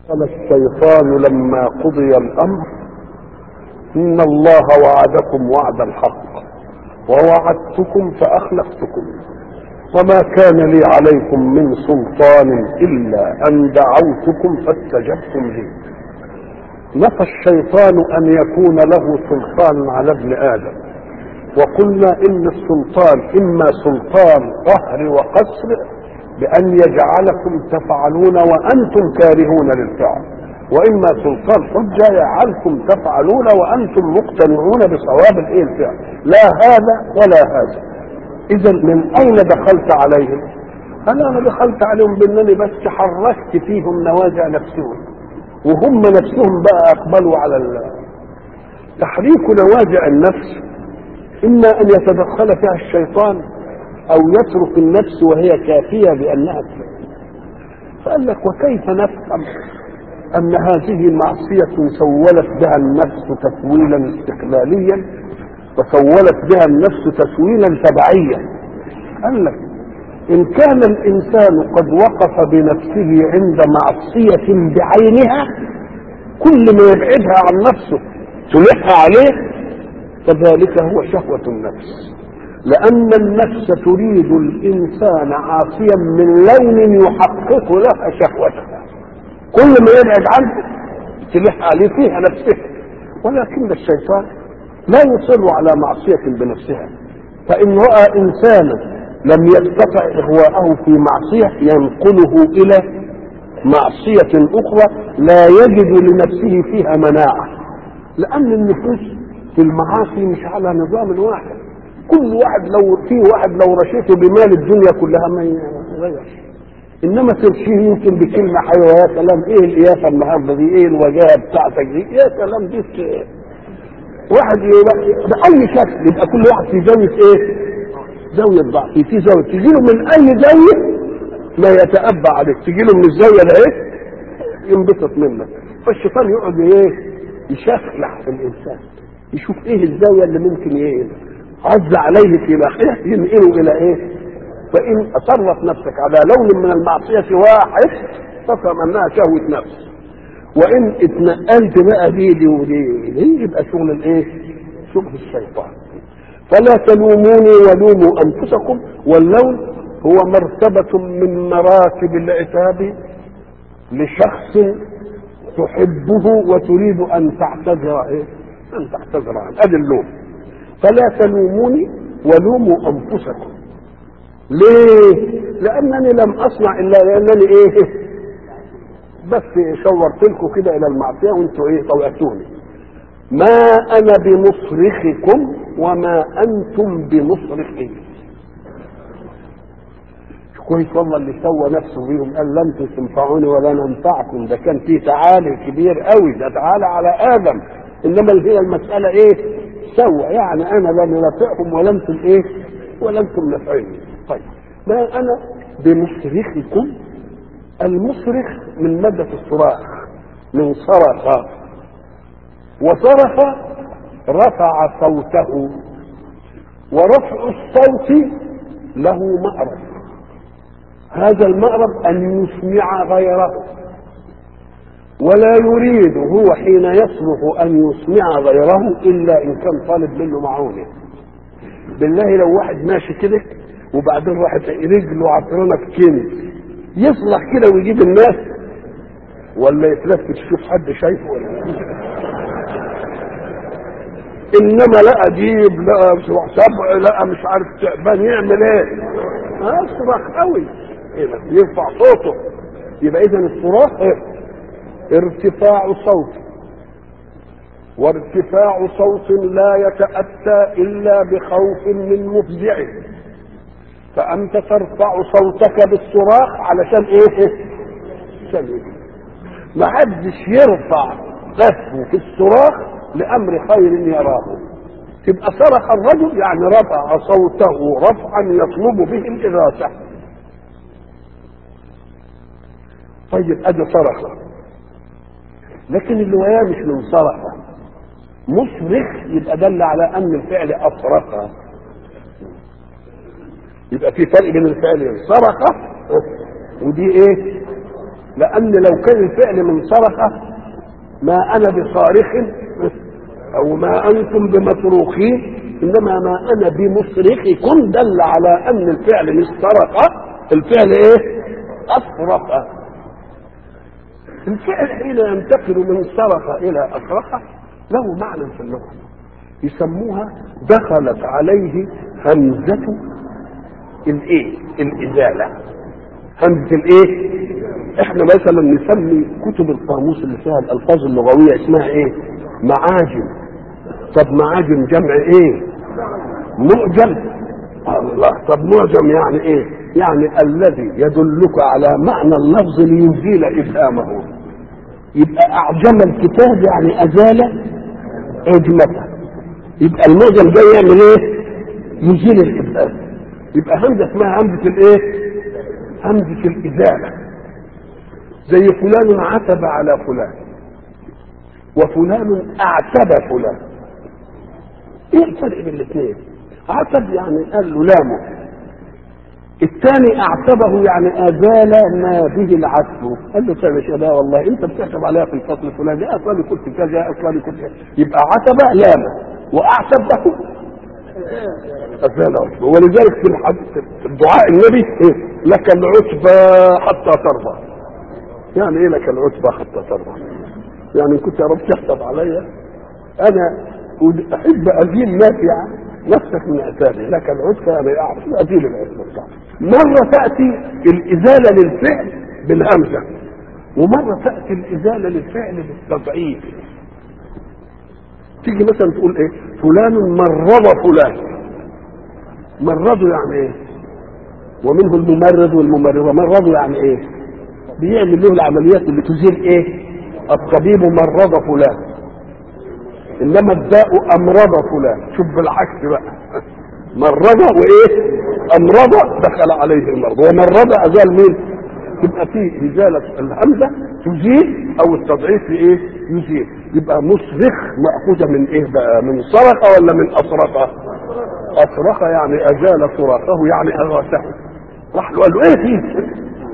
قال الشيطان لما قضي الامر ان الله وعدكم وعد الحق ووعدتكم فاخلفتكم وما كان لي عليكم من سلطان الا ان دعوتكم فاستجبتم لي. نفى الشيطان ان يكون له سلطان على ابن ادم، وقلنا ان السلطان اما سلطان قهر وقسر بان يجعلكم تفعلون وانتم كارهون للفعل، واما سلطان حجه يجعلكم تفعلون وانتم مقتنعون بصواب الفعل، لا هذا ولا هذا. اذا من اين دخلت عليهم؟ انا دخلت عليهم بانني بس حركت فيهم نوازع نفسهم، وهم نفسهم بقى اقبلوا على تحريك نوازع النفس. اما ان يتدخل فيها الشيطان او يترك النفس وهي كافيه بانها تفعل. فقال لك وكيف نفهم ان هذه معصيه سولت بها النفس تسويلا استقلاليا وسولت بها النفس تسويلا تبعيا؟ قال لك ان كان الانسان قد وقف بنفسه عند معصيه بعينها كل ما يبعدها عن نفسه تلح عليه فذلك هو شهوه النفس، لان النفس تريد الانسان عاصيا من لون يحقق لها شهوتها، كل ما يبعد عنه تلح عليه فيها نفسها. ولكن الشيطان لا يصر على معصيه بنفسها، فان راى انسانا لم يستطع اغواءه في معصيه ينقله الى معصيه اخرى لا يجد لنفسه فيها مناعه، لان النفوس في المعاصي مش على نظام واحد. كل واحد لو رشيته بمال الدنيا كلها ما يغيرش، انما ترشيه يمكن بكلمه حلوه، يا سلام ايه القيافه النهارده دي، ايه الوجاهه بتاعتك دي، يا سلام دي واحد باي شكل يبقى كل واحد في زاويه زاويه ضعف، في زاويه تجي له من اي زاويه ما يتأبى عليك، تجي له من الزاويه ده ينبسط منك. فالشيطان يقعد يشخلع في الانسان، يشوف ايه الزاويه اللي ممكن عز عليه في ناحيه ينقله الى فان اصرت نفسك على لون من المعصيه واحد فافهم انها شهوه نفس، وان اتنقلت بقى دي ودي يبقى شغل شغل الشيطان. فلا تلوموني ولوموا انفسكم، واللوم هو مرتبه من مراتب العتاب لشخص تحبه وتريد ان تعتذر عنه، ادي اللوم. فلا تلوموني ولوموا انفسكم. ليه؟ لانني لم اصنع الا لانني بس شورت لكم كده الى المعصيه وانتوا طوعتوني. ما انا بمصرخكم وما انتم بمصرخي. كويس والله اللي سوى نفسه بيهم، قال لن تنفعوني ولا ننفعكم، ده كان فيه تعالي كبير قوي، ده تعالى على ادم. انما اللي هي المساله سوى، يعني انا لا ننفعكم ولا انتم ولا انتم نافعيني. طيب ما انا بمصرخكم، المصرخ من ماده الصراخ، من صرخ، وصرخ رفع صوته، ورفع الصوت له مأرب، هذا المأرب ان يسمع غيره، ولا يريد هو حين يصرخ ان يسمع غيره الا ان كان طالب منه معونه. بالله لو واحد ماشي كده وبعدين واحد رجله عطرانه في كنز يصلح كده ويجيب الناس، ولا يتلفت يشوف حد شايفه ولا انما لا جيب لا سبع لا مش عارف تعبان يعمل صراخ قوي يرفع صوته. يبقى اذا الصراخ ارتفاع صوت، وارتفاع صوت لا يتأتى الا بخوف من مفزع، فانت ترفع صوتك بالصراخ علشان ما حدش يرفع غفه في الصراخ لامر خير يراه. تبقى صرخ الرجل يعني رفع صوته رفعا يطلب به الاغاثه. طيب ادي صرخ، لكن اللي وياه مش من صرخ، مصرخ، يبقى دل على ان الفعل اصرخ. يبقى في فرق بين الفعلين، صرخ ودي لان لو كان الفعل من صرخ ما انا بصارخ او ما انتم بمصروخين، انما ما انا بمصرخكم دل على ان الفعل مش صرخ، الفعل ايه؟ اصرخ. الفعل حين ينتقل من صرخ الى اصرخ له معنى في اللغه يسموها دخلت عليه همزه الايه؟ الازاله. همزه الايه؟ احنا مثلا نسمي كتب القاموس اللي فيها الالفاظ اللغويه اسمها ايه؟ معاجم. طب معاجم جمع ايه؟ معجم. الله، طب معجم يعني ايه؟ يعني الذي يدلك على معنى اللفظ ليزيل ابهامه. يبقى اعجم الكتاب يعني ازال عجمته. يبقى المعجم ده يعمل ايه؟ يزيل الابهام. يبقى همزه اسمها همزه الايه؟ همزه الازاله. زي فلان عتب على فلان وفلان اعتب فلان. ايه الفرق بين الاثنين؟ عتب يعني قال له لامه، الثاني اعتبه يعني ازال ما به العتب. قال له طيب يا شباب والله انت بتعتب عليها في الفصل الفلاني، اصلا كنت كذا اصلا كنت، يبقى عتب لامه واعتبه ازاله. ولذلك في الدعاء النبي لك العتبى حتى ترضى. يعني ايه لك العتبى حتى ترضى؟ يعني كنت يا رب تحسب عليا انا احب ازيل نفسك من عتابي، لك العتبى انا اعرف ازيل العتبى بتاعتك. مره تاتي الازاله للفعل بالهمزه، ومره تاتي الازاله للفعل بالتضعيف. تيجي مثلا تقول ايه؟ فلان مرض فلان. مرضه يعني ايه؟ ومنه الممرض والممرضه. مرضه يعني ايه؟ بيعمل له العمليات اللي تزيل ايه؟ الطبيب مرض فلان، انما الداء امرض فلان. شوف بالعكس بقى، مرض وايه؟ امرض دخل عليه المرض، ومرض ازال مين؟ تبقى فيه ازاله الهمزه تزيل او التضعيف في ايه؟ يزيل. يبقى مصرخ ماخوذه من ايه بقى؟ من صرخ ولا من اصرخ؟ اصرخ يعني ازال صراخه، يعني اغاثه. راح له قال له ايه فيه؟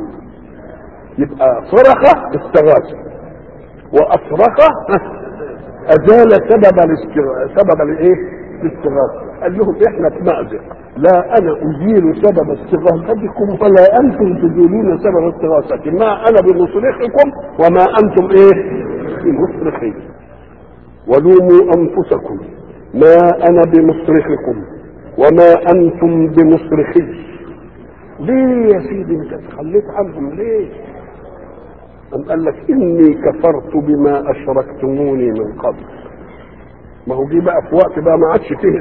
يبقى صرخ استغاث، واصرخ ازال سبب الايه؟ الاستغاثه. قال لهم احنا في مأزق، لا انا ازيل سبب استغاثتكم ولا انتم تزيلون سبب استغاثتي. ما انا بمصرخكم وما انتم ايه؟ بمصرخي. ولوموا انفسكم ما انا بمصرخكم وما انتم بمصرخي. ليه يا سيدي انت تخليت عنهم ليه؟ قال لك اني كفرت بما اشركتموني من قبل. ما هو جه بقى في وقت بقى ما عادش فيه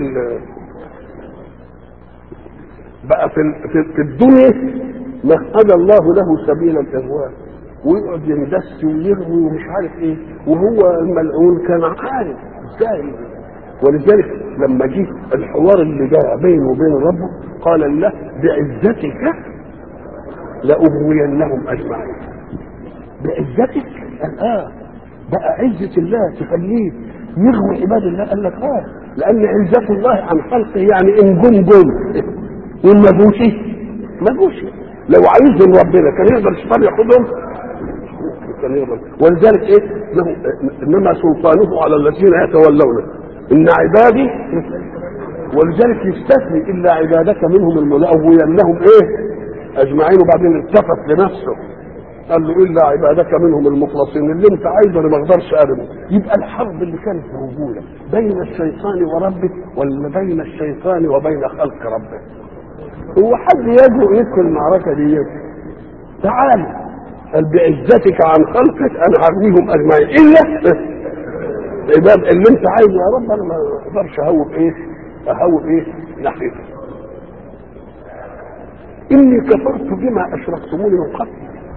بقى في الدنيا مهد الله له سبيل الاغواء، ويقعد يندس ويغوي ومش عارف ايه، وهو الملعون كان عارف ازاي. ولذلك لما جه الحوار اللي جاء بينه وبين ربه قال الله بعزتك لاغوينهم اجمعين. بعزتك؟ بقى عزة الله تخليه يغوي عباد الله؟ قال لك لأن عزة الله عن خلقه يعني إن جم وإن ما جوش. لو عايزهم ربنا كان يقدر الشيطان ياخدهم؟ كان يقدر. ولذلك إيه؟ إنما سلطانه على الذين يتولونه إن عبادي. ولذلك يستثني إلا عبادك منهم الملأوينهم إيه؟ أجمعين. وبعدين التفت لنفسه قال له الا عبادك منهم المخلصين. اللي انت عايزه انا ما اقدرش ارمي. يبقى الحرب اللي كانت موجوده بين الشيطان وربه ولا بين الشيطان وبين خلق ربه؟ هو حد يجرؤ يدخل المعركه دي؟ تعال قال بعزتك عن خلقك انا هرميهم اجمعين الا عباد اللي انت عايزه يا رب. انا ما اقدرش اهوب ايه ناحيته. اني كفرت بما اشركتموني من قبل.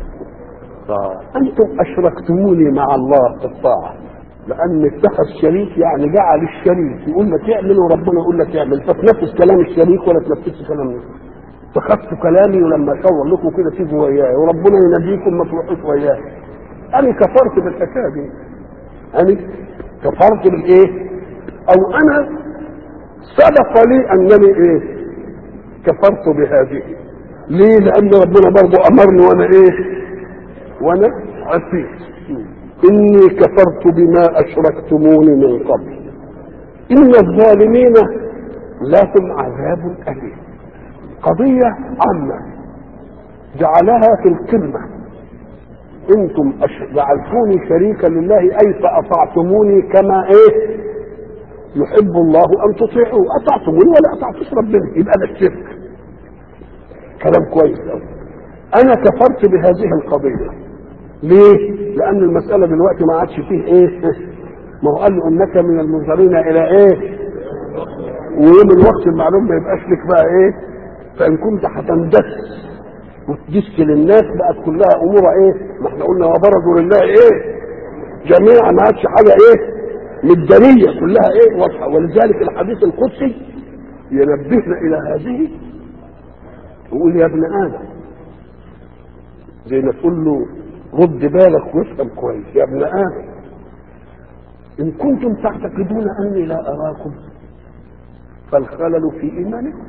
انتم اشركتموني مع الله في الطاعه، لان اتخذ شريك يعني جعل الشريك يقول لك اعمل وربنا يقول لك اعمل، فتنفذ كلام الشريك ولا تنفذش كلامي. اتخذت كلامي ولما اشاور لكم كده تيجوا وياي وربنا يناديكم ما تروحوش وياي. انا كفرت بالحكايه دي، انا كفرت بالايه؟ او انا سبق لي انني ايه؟ كفرت بهذه. ليه؟ لان ربنا برضه امرني وانا ايه؟ وانا عصيت. اني كفرت بما اشركتموني من قبل ان الظالمين لهم عذاب اليم. قضيه عامه جعلها في القمه. انتم جعلتوني شريكا لله اي فاطعتموني كما يحب الله ان تطيعوه. اطعتموني ولا اطعتوش ربنا، يبقى ده الشرك. كلام كويس قوي. انا كفرت بهذه القضيه. ليه؟ لان المساله دلوقتي ما عادش فيه ما هو قال له انك من المنظرين الى ويوم الوقت المعلوم ما يبقاش لك بقى فان كنت هتندس وتدس للناس بقت كلها امورها ما احنا قلنا وبرزوا لله جميعا، ما عادش حاجه مدنيه، كلها واضحه. ولذلك الحديث القدسي ينبهنا الى هذه، يقول يا ابن ادم، زي ما تقول له رد بالك وافهم كويس، يا ابن ادم ان كنتم تعتقدون اني لا اراكم فالخلل في ايمانكم،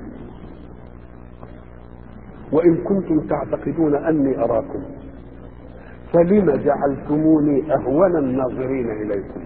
وان كنتم تعتقدون اني اراكم فلما جعلتموني اهون الناظرين اليكم.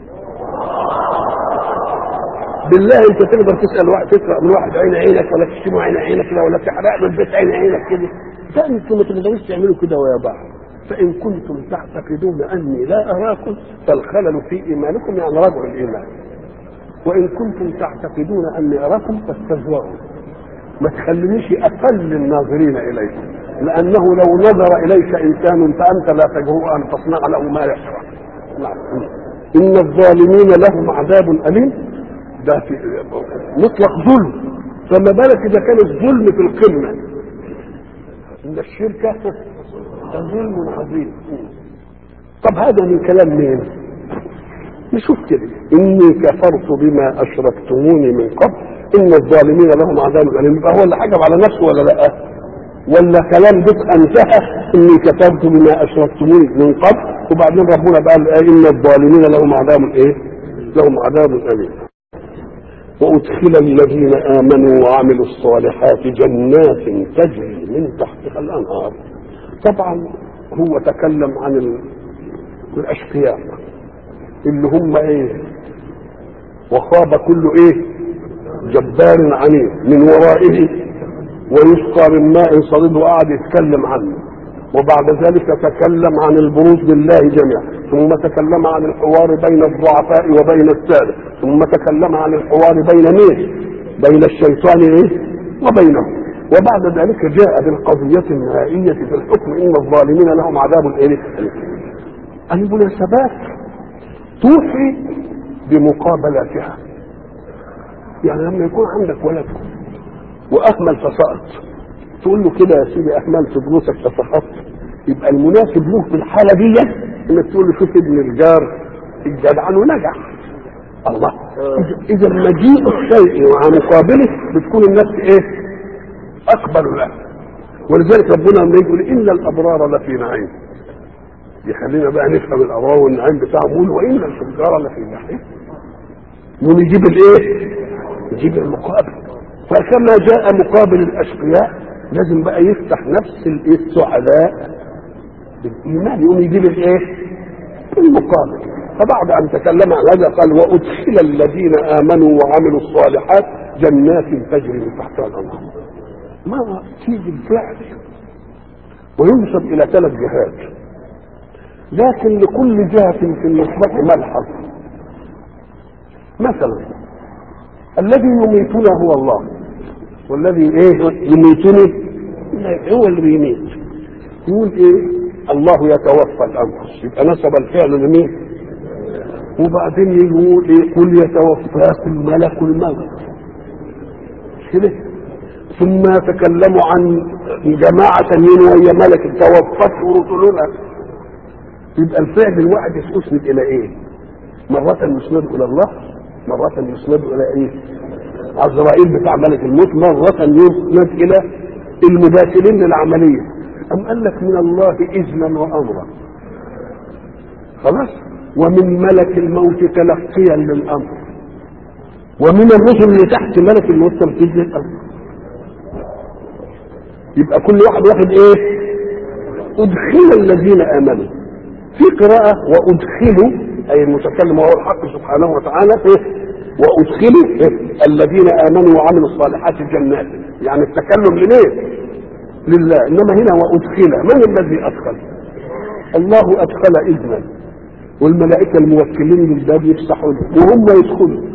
بالله انت تقدر تسال واحد، تسرق من واحد عين عينك، ولا تشتمه عين عينك كده، ولا تحرق له البيت عين عينك كده؟ ده انتم ما تقدروش تعملوا كده ويا بعض. فان كنتم تعتقدون اني لا اراكم فالخلل في ايمانكم، يعني رجع الايمان. وان كنتم تعتقدون اني اراكم فاستهزئوا، ما تخلونيش اقل الناظرين اليكم، لانه لو نظر اليك انسان فانت لا تجرؤ ان تصنع له ما يشرع. ان الظالمين لهم عذاب اليم، ده في مطلق ظلم، فما بالك اذا كان الظلم في القمه. ان الشرك ظلم عظيم. طب هذا من كلام مين؟ نشوف كده. اني كفرت بما اشركتموني من قبل ان الظالمين لهم عذاب اليم. يبقى هو اللي حجب على نفسه ولا لا؟ ولا كلام بدء انتهى اني كفرت بما اشركتموني من قبل وبعدين ربنا قال ان الظالمين لهم عذاب لهم عذاب اليم. وادخل الذين امنوا وعملوا الصالحات جنات تجري من تحتها الانهار. طبعا هو تكلم عن الاشقياء اللي هم وخاب كل جبار عنيد من ورائه ويسقى من ماء صديد، وقعد يتكلم عنه. وبعد ذلك تكلم عن البروز لله جميعا، ثم تكلم عن الحوار بين الضعفاء وبين السادة، ثم تكلم عن الحوار بين الشيطان وبينه. وبعد ذلك جاء بالقضية النهائية في الحكم ان الظالمين لهم عذاب المناسبات توحي بمقابلاتها. يعني لما يكون عندك ولد واهمل فسقط، تقول له كده يا سيدي اهملت دروسك فسقطت، يبقى المناسب له في الحاله دي انك تقول له شوف ابن الجار الجدعان ونجح. الله، اذا مجيء الشيء مع مقابله بتكون الناس اقبل له. ولذلك ربنا لما يقول ان الابرار لفي نعيم، يخلينا بقى نفهم الابرار والنعيم بتاعهم، يقول وان الفجار لفي جحيم، ونجيب يجيب المقابل. فكما جاء مقابل الاشقياء لازم بقى يفتح نفس السعداء بالايمان، يقوم يجيب المقابل. فبعد ان تكلم عن هذا قال وادخل الذين امنوا وعملوا الصالحات جنات تجري من تحتها الانهار. ما تيجي الفعل وينسب الى 3 جهات، لكن لكل جهه في النسبه ملحظ. مثلا الذي يميتنا هو الله، والذي يميتني هو اللي بيميت. يقول الله يتوفى الانفس، يبقى نسب الفعل لمين؟ وبعدين يقول قل يتوفاكم ملك الموت كده. ثم تكلموا عن جماعة وهي ملك توفته رسلنا. يبقى الفعل الواحد يسند الى مرة يسند الى الله، مرة يسند الى عزرائيل بتاع ملك الموت، مرة يسند الى المداخلين للعملية. أم قال لك من الله إذنا وأمرا، خلاص، ومن ملك الموت تلقيا للأمر، ومن الرسل اللي تحت ملك الموت تنفيذ للأمر. يبقى كل واحد واخد أدخل الذين آمنوا. في قراءة وأدخلوا، أي المتكلم وهو الحق سبحانه وتعالى، وأدخلوا الذين آمنوا وعملوا الصالحات جنات، يعني التكلم لمين؟ لله. إنما هنا وأدخل، من الذي أدخل؟ الله أدخل إذنا، والملائكة الموكلين للباب يفتحوا وهم يدخلوا.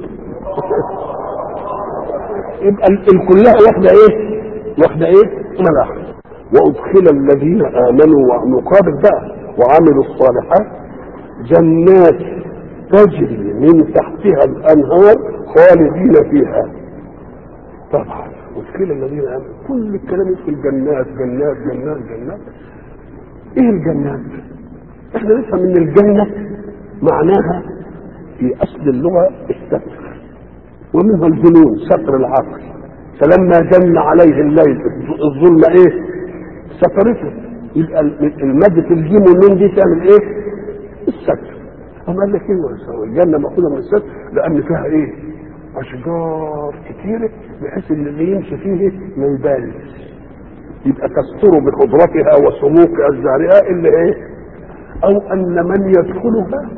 يبقى كلها واخدة إيه؟ واخدة إيه؟ ملاحظة. وأدخل الذين آمنوا ومقابل بقى وعملوا الصالحات جنات تجري من تحتها الأنهار خالدين فيها. طبعا أدخل الذين آمنوا، كل الكلام في الجنات، جنات جنات جنات. إيه الجنات؟ إحنا نفهم إن الجنة معناها في أصل اللغة الستر، ومنها الجنون، ستر العقل. فلما جن عليه الليل الظلمة إيه؟ سترته. يبقى المادة الجيم والنون دي تعمل إيه؟ الستر. أما قال لك إيه؟ الجنة مأخوذة من الستر لأن فيها إيه؟ أشجار كتيرة بحيث إن اللي يمشي فيه ما يبانش، يبقى تستر بخضرتها وسموكها الزارعة اللي إيه؟ أو أن من يدخلها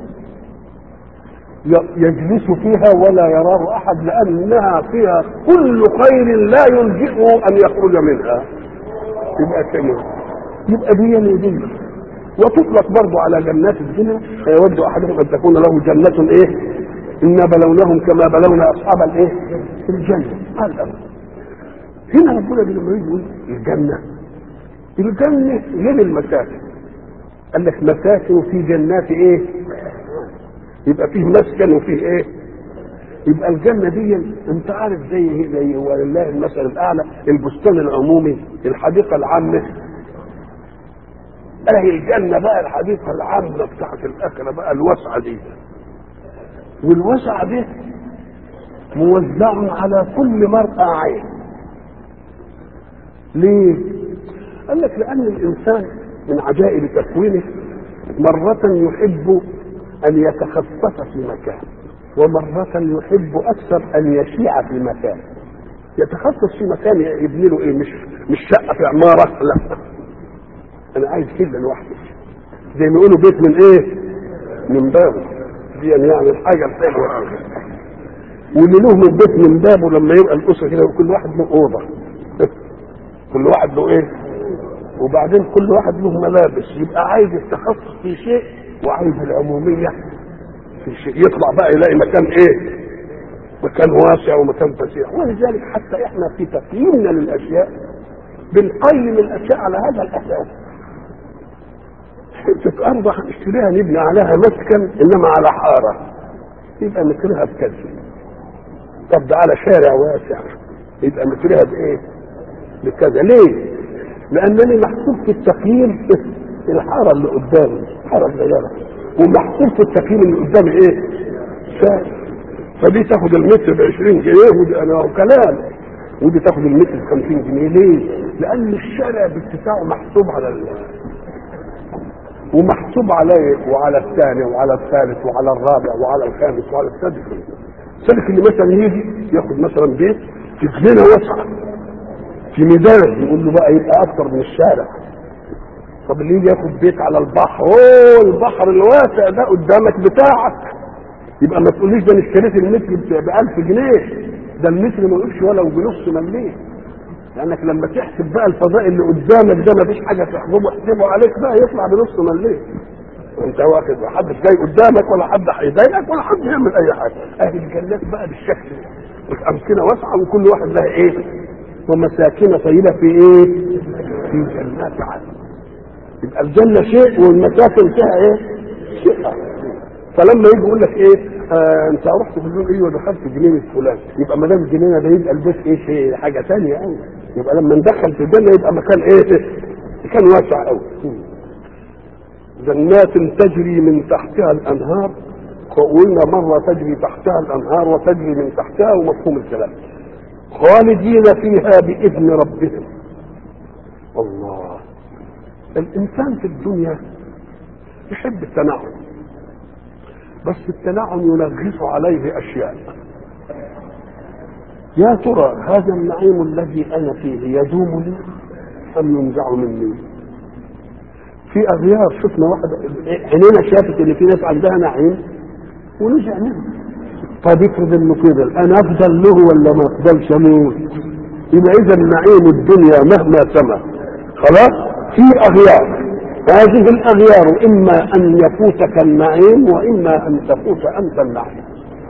يجلس فيها ولا يراه أحد، لأنها فيها كل خير لا يلجئه أن يخرج منها. يبقى كلمة، يبقى دي وتطلق برضو على جنات الدنيا. يود أحدهم أن تكون له جنة إيه؟ إنا بلوناهم كما بلونا أصحاب الإيه؟ الجنة. هذا هنا ربنا لما يقول الجنة غير المساكن. قال لك مساكن في جنات إيه؟ يبقى فيه مسكن وفيه إيه؟ يبقى الجنة دي أنت عارف زي ولله المثل الأعلى، البستان العمومي، الحديقة العامة. اهي الجنة بقى الحديقة العامة بتاعت الأكلة بقى الواسعة دي، والواسعة دي موزع على كل مرأة عين. ليه؟ قال لك لأن الإنسان من عجائب تكوينه مرة يحب أن يتخصص في مكان، ومرة يحب أكثر أن يشيع في مكان. يتخصص في مكان يبني له إيه؟ مش شقة في عمارة، لا، أنا عايز كده لوحدي، زي ما يقولوا بيت من إيه؟ من بابه. دي يعني الحاجة الحلوة أوي. واللي له من بيت من بابه لما يبقى الأسرة كده وكل واحد له أوضة كل واحد له إيه؟ وبعدين كل واحد له ملابس، يبقى عايز التخصص في شيء وعايز العمومية في شيء، يطلع بقى يلاقي مكان إيه؟ مكان واسع ومكان فسيح. ولذلك حتى إحنا في تقييمنا للأشياء بنقيم الأشياء على هذا الأساس. حتة أرض هنشتريها نبني عليها مسكن، إنما على حارة يبقى مترها بكذا. طب ده على شارع واسع يبقى مترها بإيه؟ بكذا. ليه؟ لأنني محسوب في التقييم الحارة اللي قدامي حارة صغيرة، ومحسوب في التقييم اللي قدامي إيه؟ شارع. فدي تاخد المتر ب20 جنيه ودي أنا كلام، ودي تاخد المتر ب50 جنيه. ليه؟ لأن الشارع باتساعه محسوب على ومحسوب عليه وعلى الثاني وعلى الثالث وعلى الرابع وعلى الخامس وعلى السادس. السادس اللي مثلا يجي ياخد مثلا بيت في جنينه واسعه في ميدان، يقول له بقى يبقى اكتر من الشارع. طب اللي يجي ياخد بيت على البحر، البحر الواسع ده قدامك بتاعك، يبقى ما تقوليش ده انا اشتريت المتر ب1000 جنيه، ده المتر ما يقولش ولو بنص مليم. لانك لما تحسب بقى الفضاء اللي قدامك ده ما فيش حاجه تحسبه عليك بقى يطلع بنص مليم. انت واخد محدش جاي قدامك ولا حد هيضايقك ولا حد يعمل اي حاجه. اهل الجنات بقى بالشكل ده، الامكنه واسعه وكل واحد لها ايه؟ ومساكن طيبه في ايه؟ في جنات عدن. يبقى الجنه شيء والمساكن فيها ايه؟ شيء. فلما يجي يقول لك ايه؟ انت رحت في اليوم ايه ودخلت جنينه فلان، يبقى ما دام الجنينه ده يبقى البيت ايه؟ شيء حاجه ثانيه قوي. يبقى لما ندخل في الجنه يبقى مكان ايه؟ مكان واسع قوي. جنات تجري من تحتها الانهار، قلنا مره تجري تحتها الانهار وتجري من تحتها ومفهوم الكلام. خالدين فيها باذن ربهم. الله، الانسان في الدنيا يحب التنعم، بس التنعم يلغص عليه اشياء. يا ترى هذا النعيم الذي انا فيه يدوم لي ام ينزع مني؟ في اغيار شفنا واحده عينينا شافت ان في ناس عندها نعيم ونرجع منها. طب افرض انه كده انا افضل له ولا ما افضلش اموت؟ يبقى اذا نعيم الدنيا مهما سما خلاص في اغيار، هذه الاغيار اما ان يفوتك النعيم واما ان تفوت انت النعيم.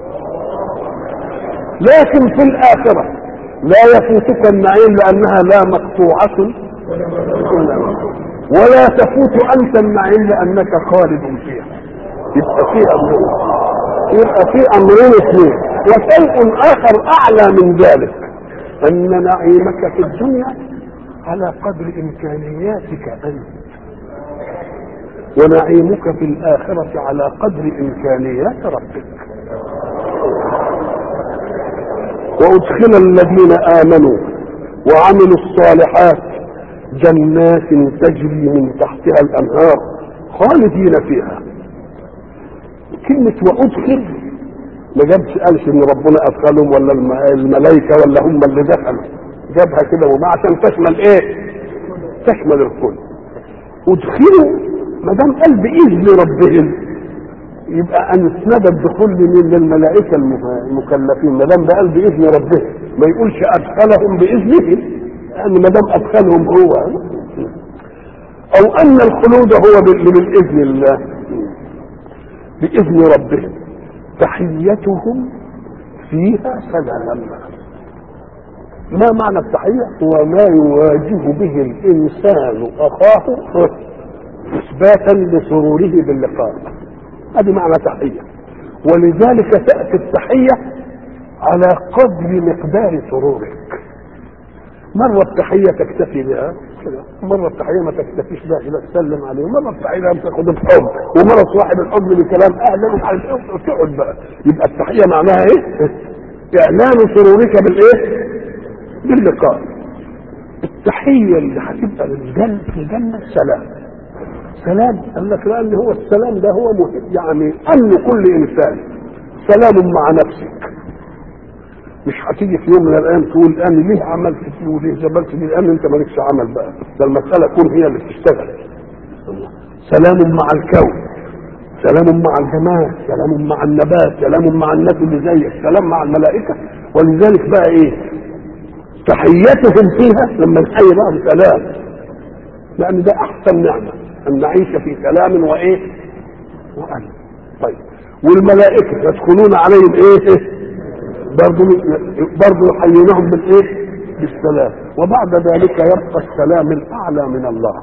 لكن في الاخره لا يفوتك النعيم لانها لا مقطوعه ولا تفوت انت النعيم لانك خالد فيها. يبقى في امرين اثنين. وشيء اخر اعلى من ذلك ان نعيمك في الدنيا على قدر امكانياتك انت، ونعيمك في الاخره على قدر امكانيات ربك. وادخل الذين امنوا وعملوا الصالحات جنات تجري من تحتها الانهار خالدين فيها. كلمة وادخل ما جابش قالش ان ربنا ادخلهم ولا الملائكة ولا هم اللي دخلوا، جابها كده وما عشان تشمل ايه؟ تشمل الكل. ادخلوا ما دام قال باذن ربهم يبقى اسند الدخول للملائكة المكلفين، ما دام قال باذن ربهم ما يقولش ادخلهم باذنه، لان ما دام ادخلهم هو، او ان الخلود هو باذن الله باذن ربهم تحيتهم فيها سلام. ما معنى التحيه؟ هو ما يواجه به الانسان اخاه اثباتا لسروره باللقاء، هذه معنى تحيه. ولذلك تاتي التحيه على قدر مقدار سرورك. مرة التحية تكتفي بها كده، مرة التحية ما تكتفيش بها إلا تسلم عليه، مرة التحية تاخد الحب، ومرة صاحب الحب بكلام أهلا ومش عارف إيه وتقعد بقى. يبقى التحية معناها إيه؟ إعلان سرورك بالإيه؟ باللقاء. التحية اللي هتبقى للجنة في الجنة سلام. سلام قال لك لأن هو السلام ده هو مهم، يعني أمن كل إنسان. سلام مع نفسك، مش هتيجي في يوم من الايام تقول انا ليه عملت فيه وليه زبلت فيه، لان انت مالكش عمل بقى، ده المساله كون هي اللي بتشتغل. سلام مع الكون، سلام مع الجماد، سلام مع النبات، سلام مع الناس اللي زيك، سلام مع الملائكه. ولذلك بقى ايه تحيتهم فيها لما نحيي بقى بسلام، لان ده احسن نعمه ان نعيش في سلام وايه وامن. طيب والملائكه يدخلون عليهم ايه برضه يحيونهم بالايه؟ بالسلام. وبعد ذلك يبقى السلام الاعلى من الله،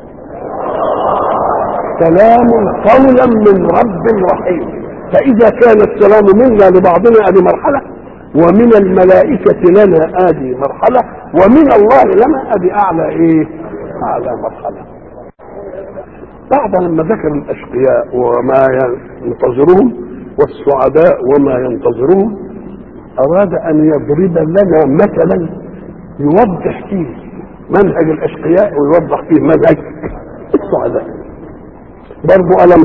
سلام قولا من رب رحيم. فاذا كان السلام منا لبعضنا ادي مرحله، ومن الملائكه لنا ادي مرحله، ومن الله لنا ادي اعلى ايه؟ اعلى مرحله. بعد لما ذكر الاشقياء وما ينتظرهم والسعداء وما ينتظرهم أراد أن يضرب لنا مثلا يوضح فيه منهج الأشقياء ويوضح فيه منهج السعداء. برضو ألم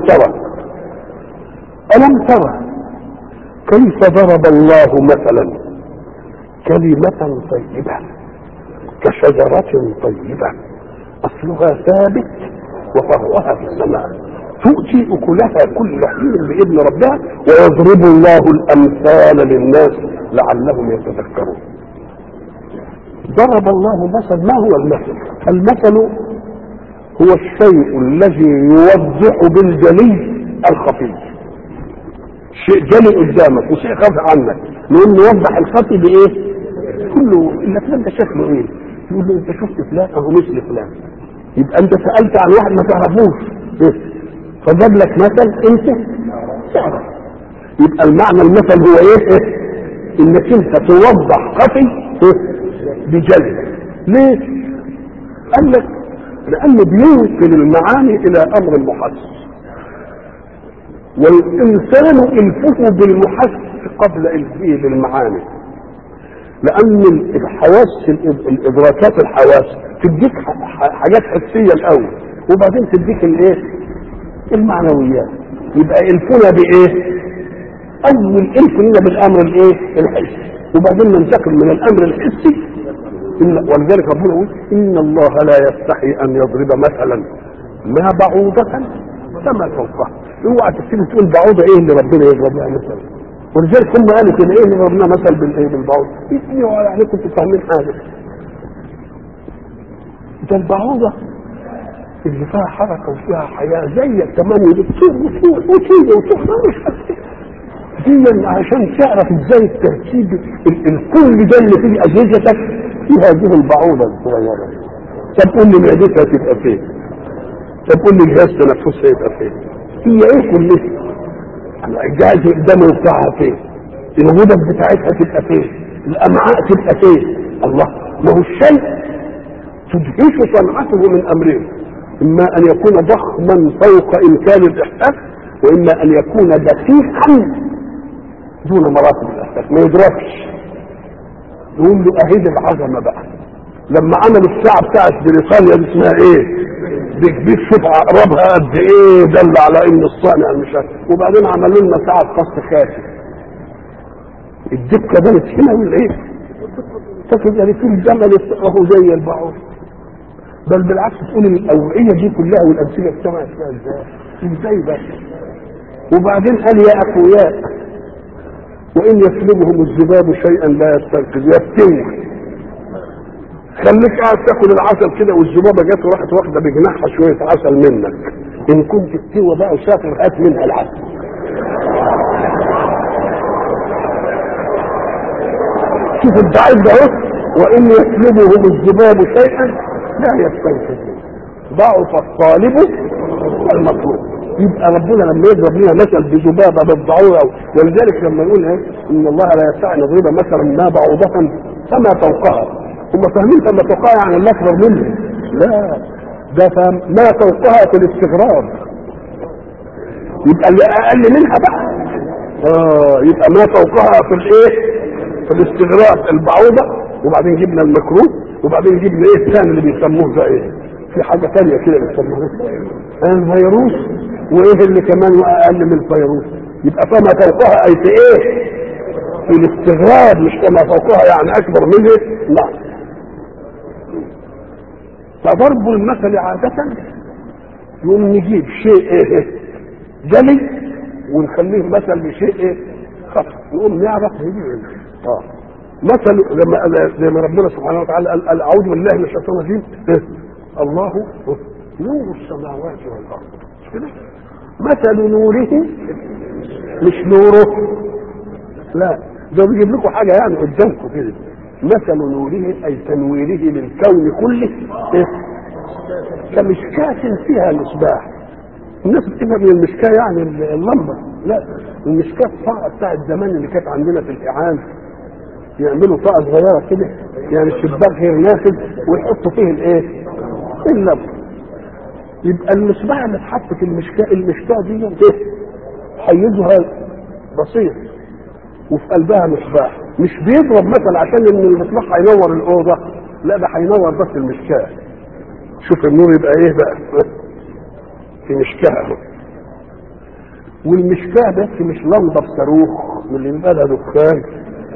ترى كيف ضرب الله مثلا كلمة طيبة كشجرة طيبة أصلها ثابت وفرعها في السماء تؤتي أكلها كل حين بإذن ربها ويضرب الله الأمثال للناس لعلهم يتذكرون. ضرب الله مثل. ما هو المثل؟ المثل هو الشيء الذي يوضح بالجلي الخفي. شيء جلي قدامك وشيء خفي عنك، نقول نوضح الخفي بايه؟ كله الا فلان ده شكله ايه؟ يقول له انت شفت فلان اهو مثل فلان. يبقى انت سالت عن واحد ما تعرفوش إيه؟ فجاب لك مثل انت تعرف. يبقى المعنى المثل هو ايه؟ انك انت توضح خفي بجلي. ليه؟ قال لك لانه بينقل المعاني الى امر محس، والانسان الفه بالمحس قبل الفه بالمعاني، لان الحواس الادراكات الحواس تديك حاجات حسيه الاول وبعدين تديك الايه؟ المعنويات. يبقى الفنا بايه؟ اول الفنا بالامر الايه؟ الحسي، وبعدين ننتقل من الامر الحسي. ولذلك ربنا يقول ان الله لا يستحي ان يضرب مثلا ما بعوضة فما فوقها. اوعى تبتدي تقول بعوضة ايه اللي ربنا يضرب لها مثلا، ولذلك هم قالوا كده ايه اللي ربنا مثل بالايه بالبعوضة، اسمعوا عليكم تفهمين حاجة. ده البعوضة اللي فيها حركة وفيها حياة زي التمانية بتطير وتروح وتيجي وتروح مش دي عشان تعرف ازاي التركيب الكل ده اللي في اجهزتك في هذه البعوضة الصغيرة. طب قول لي معدتها تبقى فين؟ طب قول لي جهاز تنفسها يبقى فين؟ هي ايه كلها؟ الجهاز قدامه بتاعها فين؟ الغدد بتاعتها تبقى فين؟ الامعاء تبقى فين؟ الله، ما هو الشيء تدهش صنعته من امرين، اما ان يكون ضخما فوق امكان الاحساس، واما ان يكون دقيقا دون مراتب الاحساس ما يدركش. يقول له اهيد العظمه بقى لما عملوا الساعه بتاعت بريطانيا دي اسمها ايه؟ بيك شوف اقربها قد ايه، دل على ان الصانع مش عارف. وبعدين عملوا لنا ساعه قص خاتم، الدقه بانت هنا والايه؟ تاخد يعني في الجمل اهو زي البعوض. بل بالعكس تقول الاوعيه دي كلها والامثله اجتمعت فيها ازاي بس. وبعدين قال يا اخويا وان يسلبهم الذباب شيئا لا يستنقذ يفتوي. خليك قاعد تاكل العسل كده والذبابه جت وراحت واخده بجناحها شويه عسل منك، ان كنت بتوى بقى وسافر هات منها العسل. شوف الضعيف ده اهو، وان يسلبهم الذباب شيئا لا يستنقذ ضعف الطالب المطلوب. يبقى ربنا لما يضرب لنا مثل بذبابه بالضعوره، ولذلك لما يقول ايه ان الله لا يسع ان يضرب مثلا ما بعوضه فما فوقها، هم فاهمين فما فوقها يعني اللي اكبر منه، لا ده فهم ما فوقها في الاستغراب، يبقى اللي اقل منها بقى يبقى ما فوقها في الايه؟ في الاستغراب البعوضه. وبعدين جبنا الميكروب، وبعدين جبنا ايه الثاني اللي بيسموه ده ايه؟ في حاجه ثانيه كده بيسموها الفيروس، وايه اللي كمان اقل من الفيروس. يبقى فما فوقها اي في ايه؟ في الاستغراب، مش فما فوقها يعني اكبر منه، لا. فضرب المثل عادة يقوم نجيب شيء ايه جلي ونخليه مثل بشيء ايه خفي، نقوم نعرف نجيب مثل زي ما ربنا سبحانه وتعالى قال اعوذ بالله من الشيطان الرجيم الله نور السماوات والارض، مش كده؟ مثل نوره مش نوره، لا ده بيجيب لكم حاجه يعني قدامكم كده. مثل نوره اي تنويره للكون كله كمشكاة فيها مصباح. الناس بتفهم من المشكاة يعني اللمبه، لا المشكاة الطاقه بتاعت زمان اللي كانت عندنا في الاعان، يعملوا طاقه صغيره كده يعني الشباك غير نافذ ويحطوا فيه الايه؟ اللمبه. يبقى المصباح اللي اتحط في المشكاة دي حيزها بسيط وفي قلبها مصباح، مش بيضرب مثلا عشان ان المصباح هينور الاوضه، لا ده هينور بس المشكاه. شوف النور يبقى ايه بقى؟ في مشكاه، والمشكاه بس مش لمبه بصاروخ من اللي يبقى لها دخان،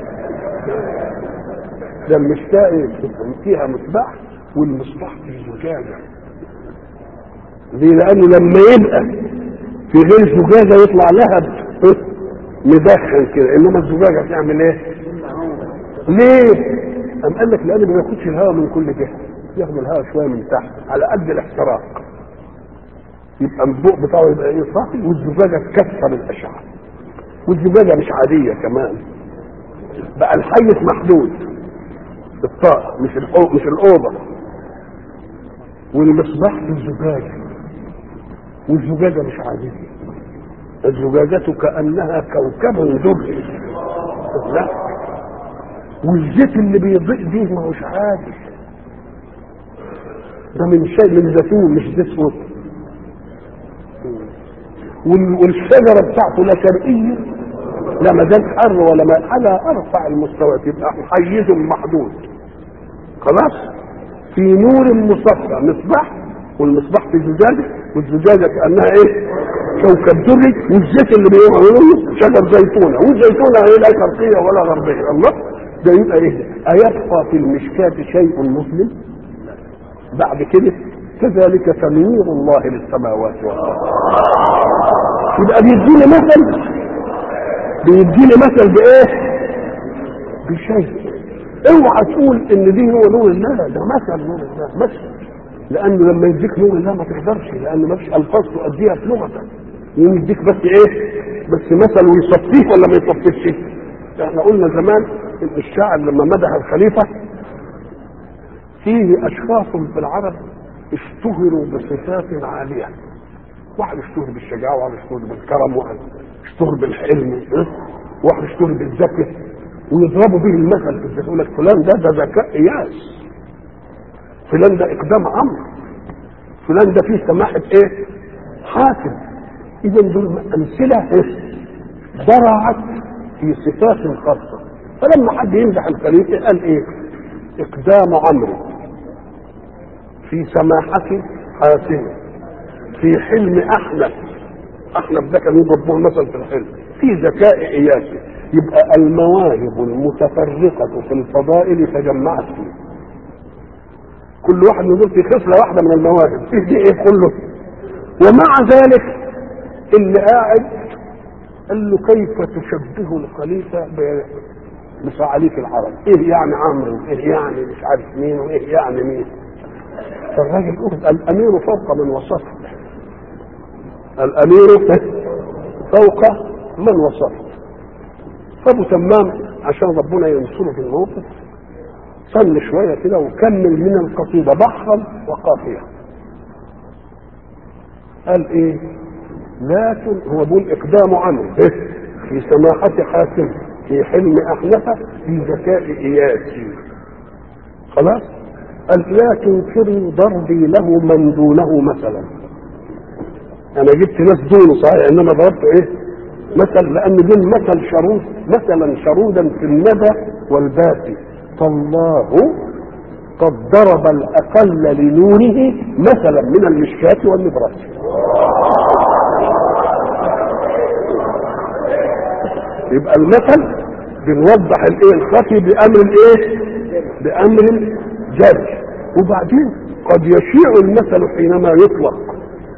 ده المشكاه ايه؟ فيها مصباح والمصباح في زجاجه. ليه؟ لانه لما يبقى في غير زجاجه يطلع لهب مدخن كده، انما الزجاجه تعمل ايه؟ ليه؟ قام قال لك لانه ما ياخدش الهواء من كل جهه، ياخد الهواء شويه من تحت على قد الاحتراق، يبقى الضوء بتاعه يبقى ايه؟ صافي، والزجاجه تكسر الاشعه، والزجاجه مش عاديه كمان، بقى الحيز محدود الطاقه مش الاوضه، والمصباح في الزجاجه، والزجاجه مش عاديه، الزجاجة كأنها كوكب دري، لا والزيت اللي بيضيء دي ما هوش عادي، ده من شيء من زيتون مش زيت صوت، والشجرة بتاعته لا شرقية لا مدام حر ولا ما على ارفع المستويات، يبقى حيز محدود خلاص. في نور مصفى مصباح، والمصباح في زجاجة، والزجاجة كأنها ايه؟ كوكب دري، والزيت اللي بيعملوه شجر زيتونه، والزيتونه هي لا شرقيه ولا غربيه. الله، ده يبقى ايه؟ ايبقى في المشكاة شيء مسلم بعد كده؟ كذلك تنوير الله للسماوات والارض. يبقى بيديني مثل بايه؟ بشيء. اوعى تقول ان دي هو نور الله، ده مثل نور الله مثل، لانه لما يديك نور الله ما تقدرش، لانه ما فيش الفاظ تؤديها في لغتك، يديك بس ايه؟ بس مثل ويصفيه ولا ما يصفيش. احنا قلنا زمان ان الشاعر لما مدح الخليفه فيه اشخاص في العرب اشتهروا بصفات عاليه، واحد اشتهر بالشجاعه، وواحد اشتهر بالكرم، وواحد اشتهر بالحلم، وواحد اشتهر بالذكاء، ويضربوا به المثل في الذكاء، يقول لك فلان ده ذكاء اياس، فلان ده اقدام امر، فلان ده فيه سماحه ايه؟ حاكم. اذا دول امثله ضرعت في صفات خاصه. فلما حد يمدح الخليفه قال ايه؟ اقدام عمرو، في سماحه حاتم، في حلم احنف ده كان يضرب به المثل في الحلم، في ذكاء اياسي. يبقى المواهب المتفرقه في الفضائل تجمعت فيه، كل واحد يقول في خصله واحده من المواهب، فيه دي ايه كله. ومع ذلك اللي قاعد قال له كيف تشبه الخليفه بصعاليك العرب؟ ايه يعني عمرو، وايه يعني مش عارف مين، وايه يعني مين؟ فالراجل قال الامير فوق من وصفه، الامير فوق من وصفه. فابو تمام عشان ربنا ينصره في الموقف صلي شويه كده وكمل من القصيده بحرا وقافيه. قال ايه؟ لكن هو بيقول اقدام عمرو في سماحه حاتم، في حلم احنفه، في ذكاء اياسي. خلاص؟ قال لا تنكروا ضربي له من دونه مثلا. انا جبت ناس دونه صحيح، انما ضربته ايه؟ مثل، لان دول مثل شرود، مثلا شرودا في الندى والباتي. فالله قد ضرب الاقل لنوره مثلا من المشكاة والنبرات. يبقى المثل بنوضح الايه الخفي بامر الايه؟ بامر جاري. وبعدين قد يشيع المثل حينما يطلق،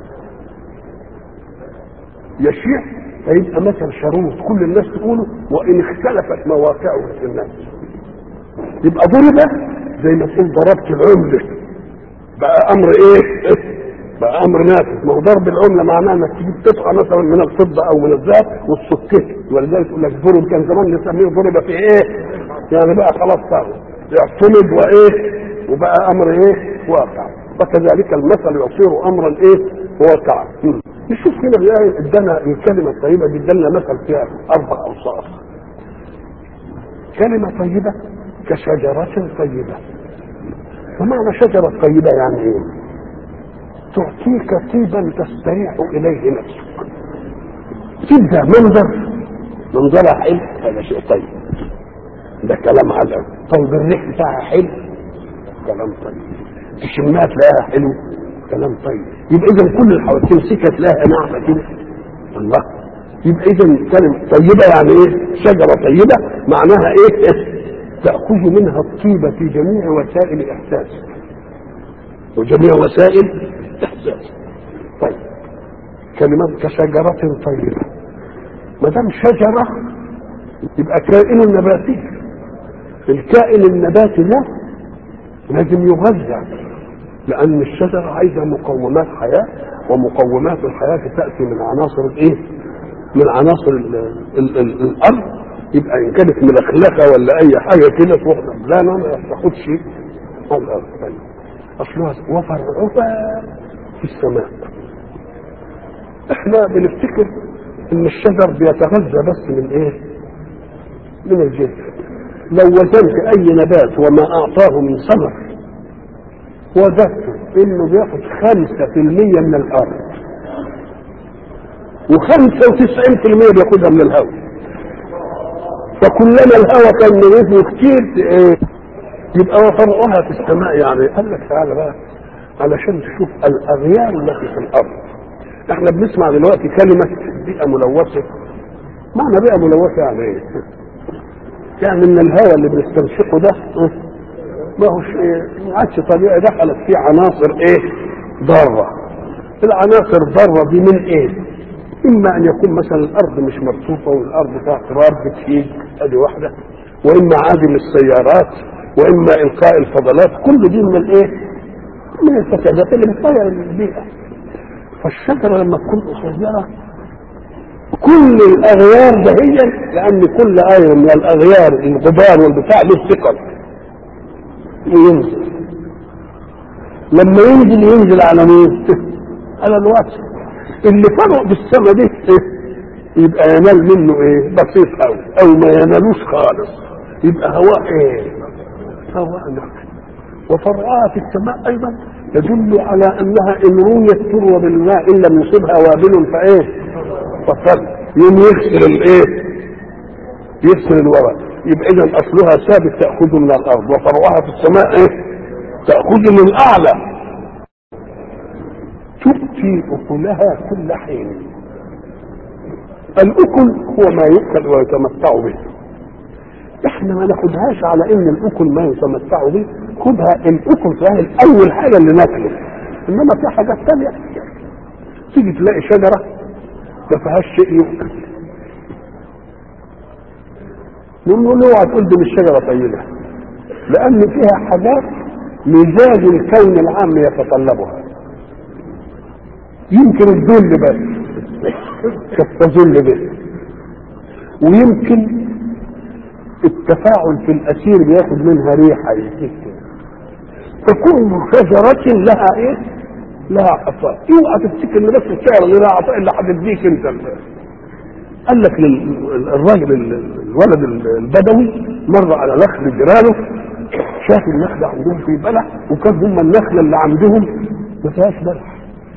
يشيع فيبقى مثل شرود كل الناس تقوله وان اختلفت مواقعه في الناس. يبقى ضرب زي ما تقول ضربت العمله، بقى امر ايه؟ بقى امر نافذ. ما هو ضرب العمله معناه انك تجيب قطعه مثلا من الفضه او من الذهب وتصكها، ولذلك يقول لك ضرب، كان زمان نسميه ضرب في ايه؟ يعني بقى خلاص صار يعتمد وايه؟ وبقى امر ايه؟ واقع. وكذلك المثل يصير امرا ايه؟ واقعا. نشوف هنا الايه ادانا الكلمه الطيبه دي، ادانا مثل فيها 4 اوصاف. كلمه طيبه كشجره طيبه. ومعنى شجره طيبه يعني ايه؟ تعطيك طيبا تستريح اليه نفسك. تبدا منظرها حلو، هذا شيء طيب، ده كلام على. طيب الريح بتاعها حلو، كلام طيب. تشمها تلاقيها حلو، كلام طيب. يبقى اذا كل الحوادث تمسكها تلاقيها ناعمه كده، الله. يبقى اذا كلمه طيبه يعني ايه؟ شجره طيبه معناها ايه؟ تاخذ منها الطيبه في جميع وسائل احساسك وجميع وسائل احساسك. طيب كلمه كشجره طيبه، ما دام شجره يبقى كائن نباتي. الكائن النباتي ده لازم يغذى، لان الشجره عايزه مقومات حياه، ومقومات الحياه تاتي من عناصر الايه؟ من عناصر الارض. يبقى ان كانت ملخلخه ولا اي حاجه كده تروح لا ما تاخدش على الارض. اصلها وفرعها في السماء. احنا بنفتكر ان الشجر بيتغذى بس من ايه؟ من الجذر. لو وزنت اي نبات وما اعطاه من ثمر وجدت انه بياخد 5% من الارض و95% بياخدها من الهواء. فكلما الهواء كان نسبه كتير يبقى وفرعها في السماء. يعني قال لك تعالى بقى علشان تشوف الاغيار التي في الارض. احنا بنسمع دلوقتي كلمه بيئه ملوثه. معنى بيئه ملوثه يعني ايه؟ يعني ان الهواء اللي بنستنشقه ده ما هوش ما عادش طبيعي، دخلت فيه عناصر ايه؟ ضاره. العناصر ضاره دي من ايه؟ اما ان يكون مثلا الارض مش مرصوفه والارض فيها تراب بتشيل، ادي واحده، واما عادم السيارات، واما القاء الفضلات، كل دي من الايه؟ من الفسادات اللي بتغير البيئه. فالشجره لما تكون قصيره كل الاغيار دهيا، لان كل ايه من الاغيار الغبار والبتاع له ثقل ينزل. لما ينزل على مين؟ على الواسع اللي فرق بالسما دي يبقى ينال منه ايه؟ بسيط قوي، او ما ينالوش خالص، يبقى هواء ايه؟ هواء نقي. وفرعها في السماء ايضا يدل على انها ان رويت تروى بالماء ان لم يصبها وابل فايه؟ فصل يوم يغسل الايه؟ يغسل الورق. يبقى اذا اصلها ثابت تاخذ من الارض، وفرعها في السماء ايه؟ تاخذ من الاعلى. تؤتي اكلها كل حين. الاكل هو ما يؤكل ويتمتع به. احنا ما ناخدهاش على ان الاكل ما يتمتع به، خدها الاكل فهي الاول حاجه اللي ناكله، انما في حاجات ثانيه تيجي تلاقي شجره ما فيهاش شيء يؤكل، نقول له اوعى تقول دي مش شجره طيبه، لان فيها حاجات مزاج الكون العام يتطلبها. يمكن الذل بس تستذل به، ويمكن التفاعل في الاسير بياخد منها ريحه يجيك. فكل شجره لها ايه؟ لها عطاء. اوعى تفتكر ان بس الشجره اللي لها عطاء اللي هتديك انت. قال لك الراجل الولد البدوي مر على نخل جيرانه، شاف النخله عندهم في بلح، وكان هم النخله اللي عندهم ما فيهاش بلح.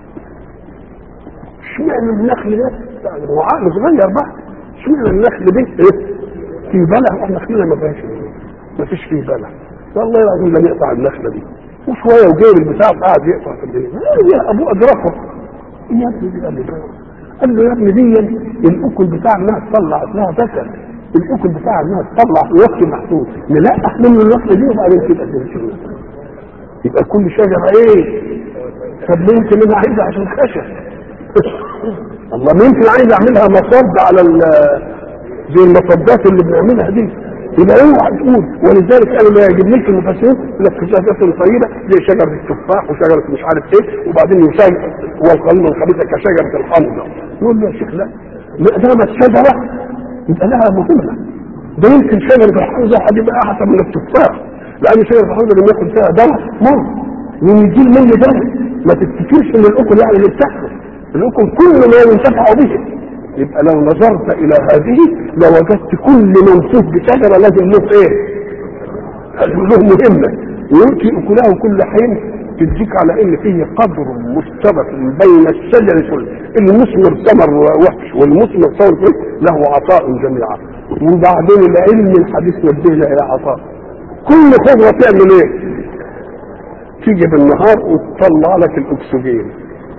اشمعنى النخل ده؟ هو عقل صغير بقى، اشمعنى النخل ده في بلح واحنا نخلنا ما فيهاش؟ ما فيش فيه بلح. والله العظيم لا نقطع النخله دي. وشويه وجايب البتاع قاعد يقطع في الدنيا. يا ابوه ادركه. يا ابني دي قال له يا ابني دي الاكل بتاع انها تطلع اسمها ذكر، الاكل بتاع انها تطلع في وقت محدود، نلقح منه النخله دي وبعدين تبقى تمشي. يبقى كل شجره ايه؟ طب ممكن انا عايزها عشان خشب. الله ممكن عايز اعملها مصد على زي المصدات اللي بنعملها دي. يبقى اوعى تقول. ولذلك انا ما يعجبنيش المفسرين لك شجره طيبه زي شجره التفاح وشجره مش عارف ايه، وبعدين يساوي والقلم الخبيثه كشجره الحمض. يقول له يا شيخ لا، ما دامت شجره يبقى لها مهمه. ده يمكن شجره الحمض هتبقى احسن من التفاح، لان شجره الحمض اللي بياكل فيها دواء مر ويجيب منه دواء. ما تفتكرش ان الاكل يعني اللي بتاكله، الاكل كل ما ينتفع به. يبقى لو نظرت الى هذه لوجدت كل منصوب بشجره لازم له ايه؟ له مهمه، ويؤتي اكلها كل حين. تديك على ان فيه قدر مشترك بين الشجر المثمر ثمر وحش والمثمر ثمر له عطاء جميعا. وبعدين العلم الحديث يدينا الى عطاء. كل خضره تعمل ايه؟ تيجي بالنهار وتطلع لك الاكسجين،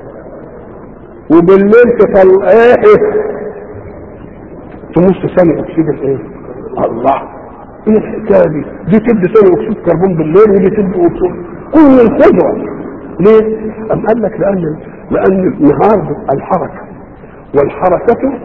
وبالليل تطلع ايه؟ تمص ثاني اكسيد الايه؟ الله، ايه الحكايه دي؟ دي تدي ثاني اكسيد كربون بالليل ودي تدي اكسيد. كل الخضره ليه؟ ام قال لك لان النهار الحركه، والحركه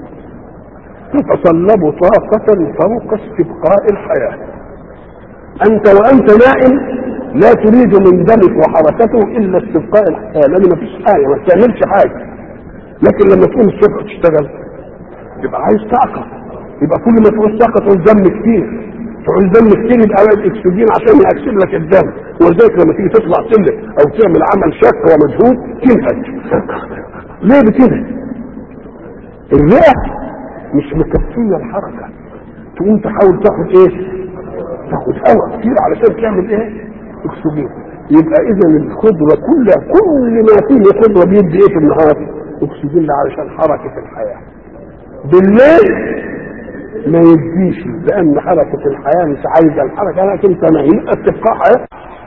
تتطلب طاقه فوق استبقاء الحياه. انت وانت نائم لا تريد من دمك وحركته الا استبقاء الحياه، لان ما فيش حاجه، ما تعملش حاجه. لكن لما تقوم الصبح تشتغل يبقى عايز طاقه، يبقى كل ما تعوز طاقه تعوز دم كتير، تعوز دم كتير يبقى عايز اكسجين عشان يكسب لك الدم. ولذلك لما تيجي تطلع سلم او تعمل عمل شاق ومجهود تنهج. ليه بتنهج؟ الرئه مش مكفيه الحركه، تقوم تحاول تاخد ايه؟ تاخد هواء كتير علشان تعمل ايه؟ اكسجين. يبقى اذا الخضره كلها كل ما فيه خضره بيدي ايه في النهار؟ اكسجين علشان حركه الحياه. بالليل ما يديش، لان حركه الحياه مش عايزه الحركه لكن تنهي استبقاء حياه.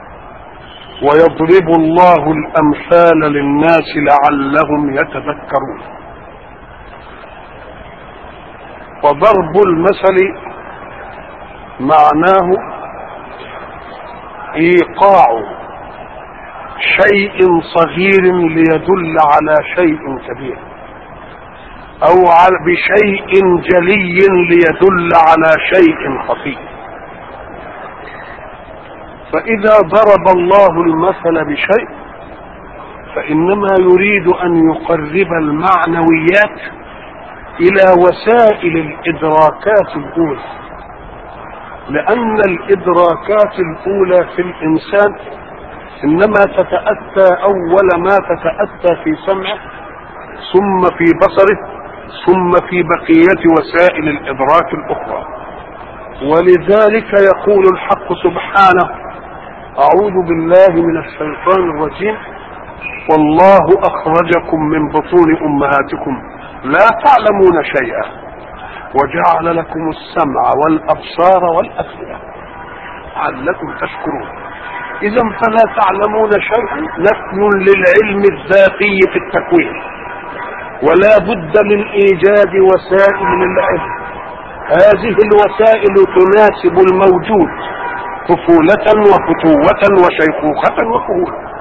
ويضرب الله الامثال للناس لعلهم يتذكرون. وضرب المثل معناه ايقاع شيء صغير ليدل على شيء كبير، او بشيء جلي ليدل على شيء خفي. فاذا ضرب الله المثل بشيء فانما يريد ان يقرب المعنويات الى وسائل الادراكات الاولى، لان الادراكات الاولى في الانسان انما تتأتى اول ما تتأتى في سمعه ثم في بصره ثم في بقية وسائل الادراك الاخرى. ولذلك يقول الحق سبحانه: اعوذ بالله من الشيطان الرجيم: والله اخرجكم من بطون امهاتكم لا تعلمون شيئا وجعل لكم السمع والابصار والافئدة لعلكم تشكرون. اذا فلا تعلمون شيئا نفي للعلم الذاتي في التكوين، ولا بد من ايجاد وسائل للعلم. هذه الوسائل تناسب الموجود طفولة وفتوة وشيخوخة وكهولة.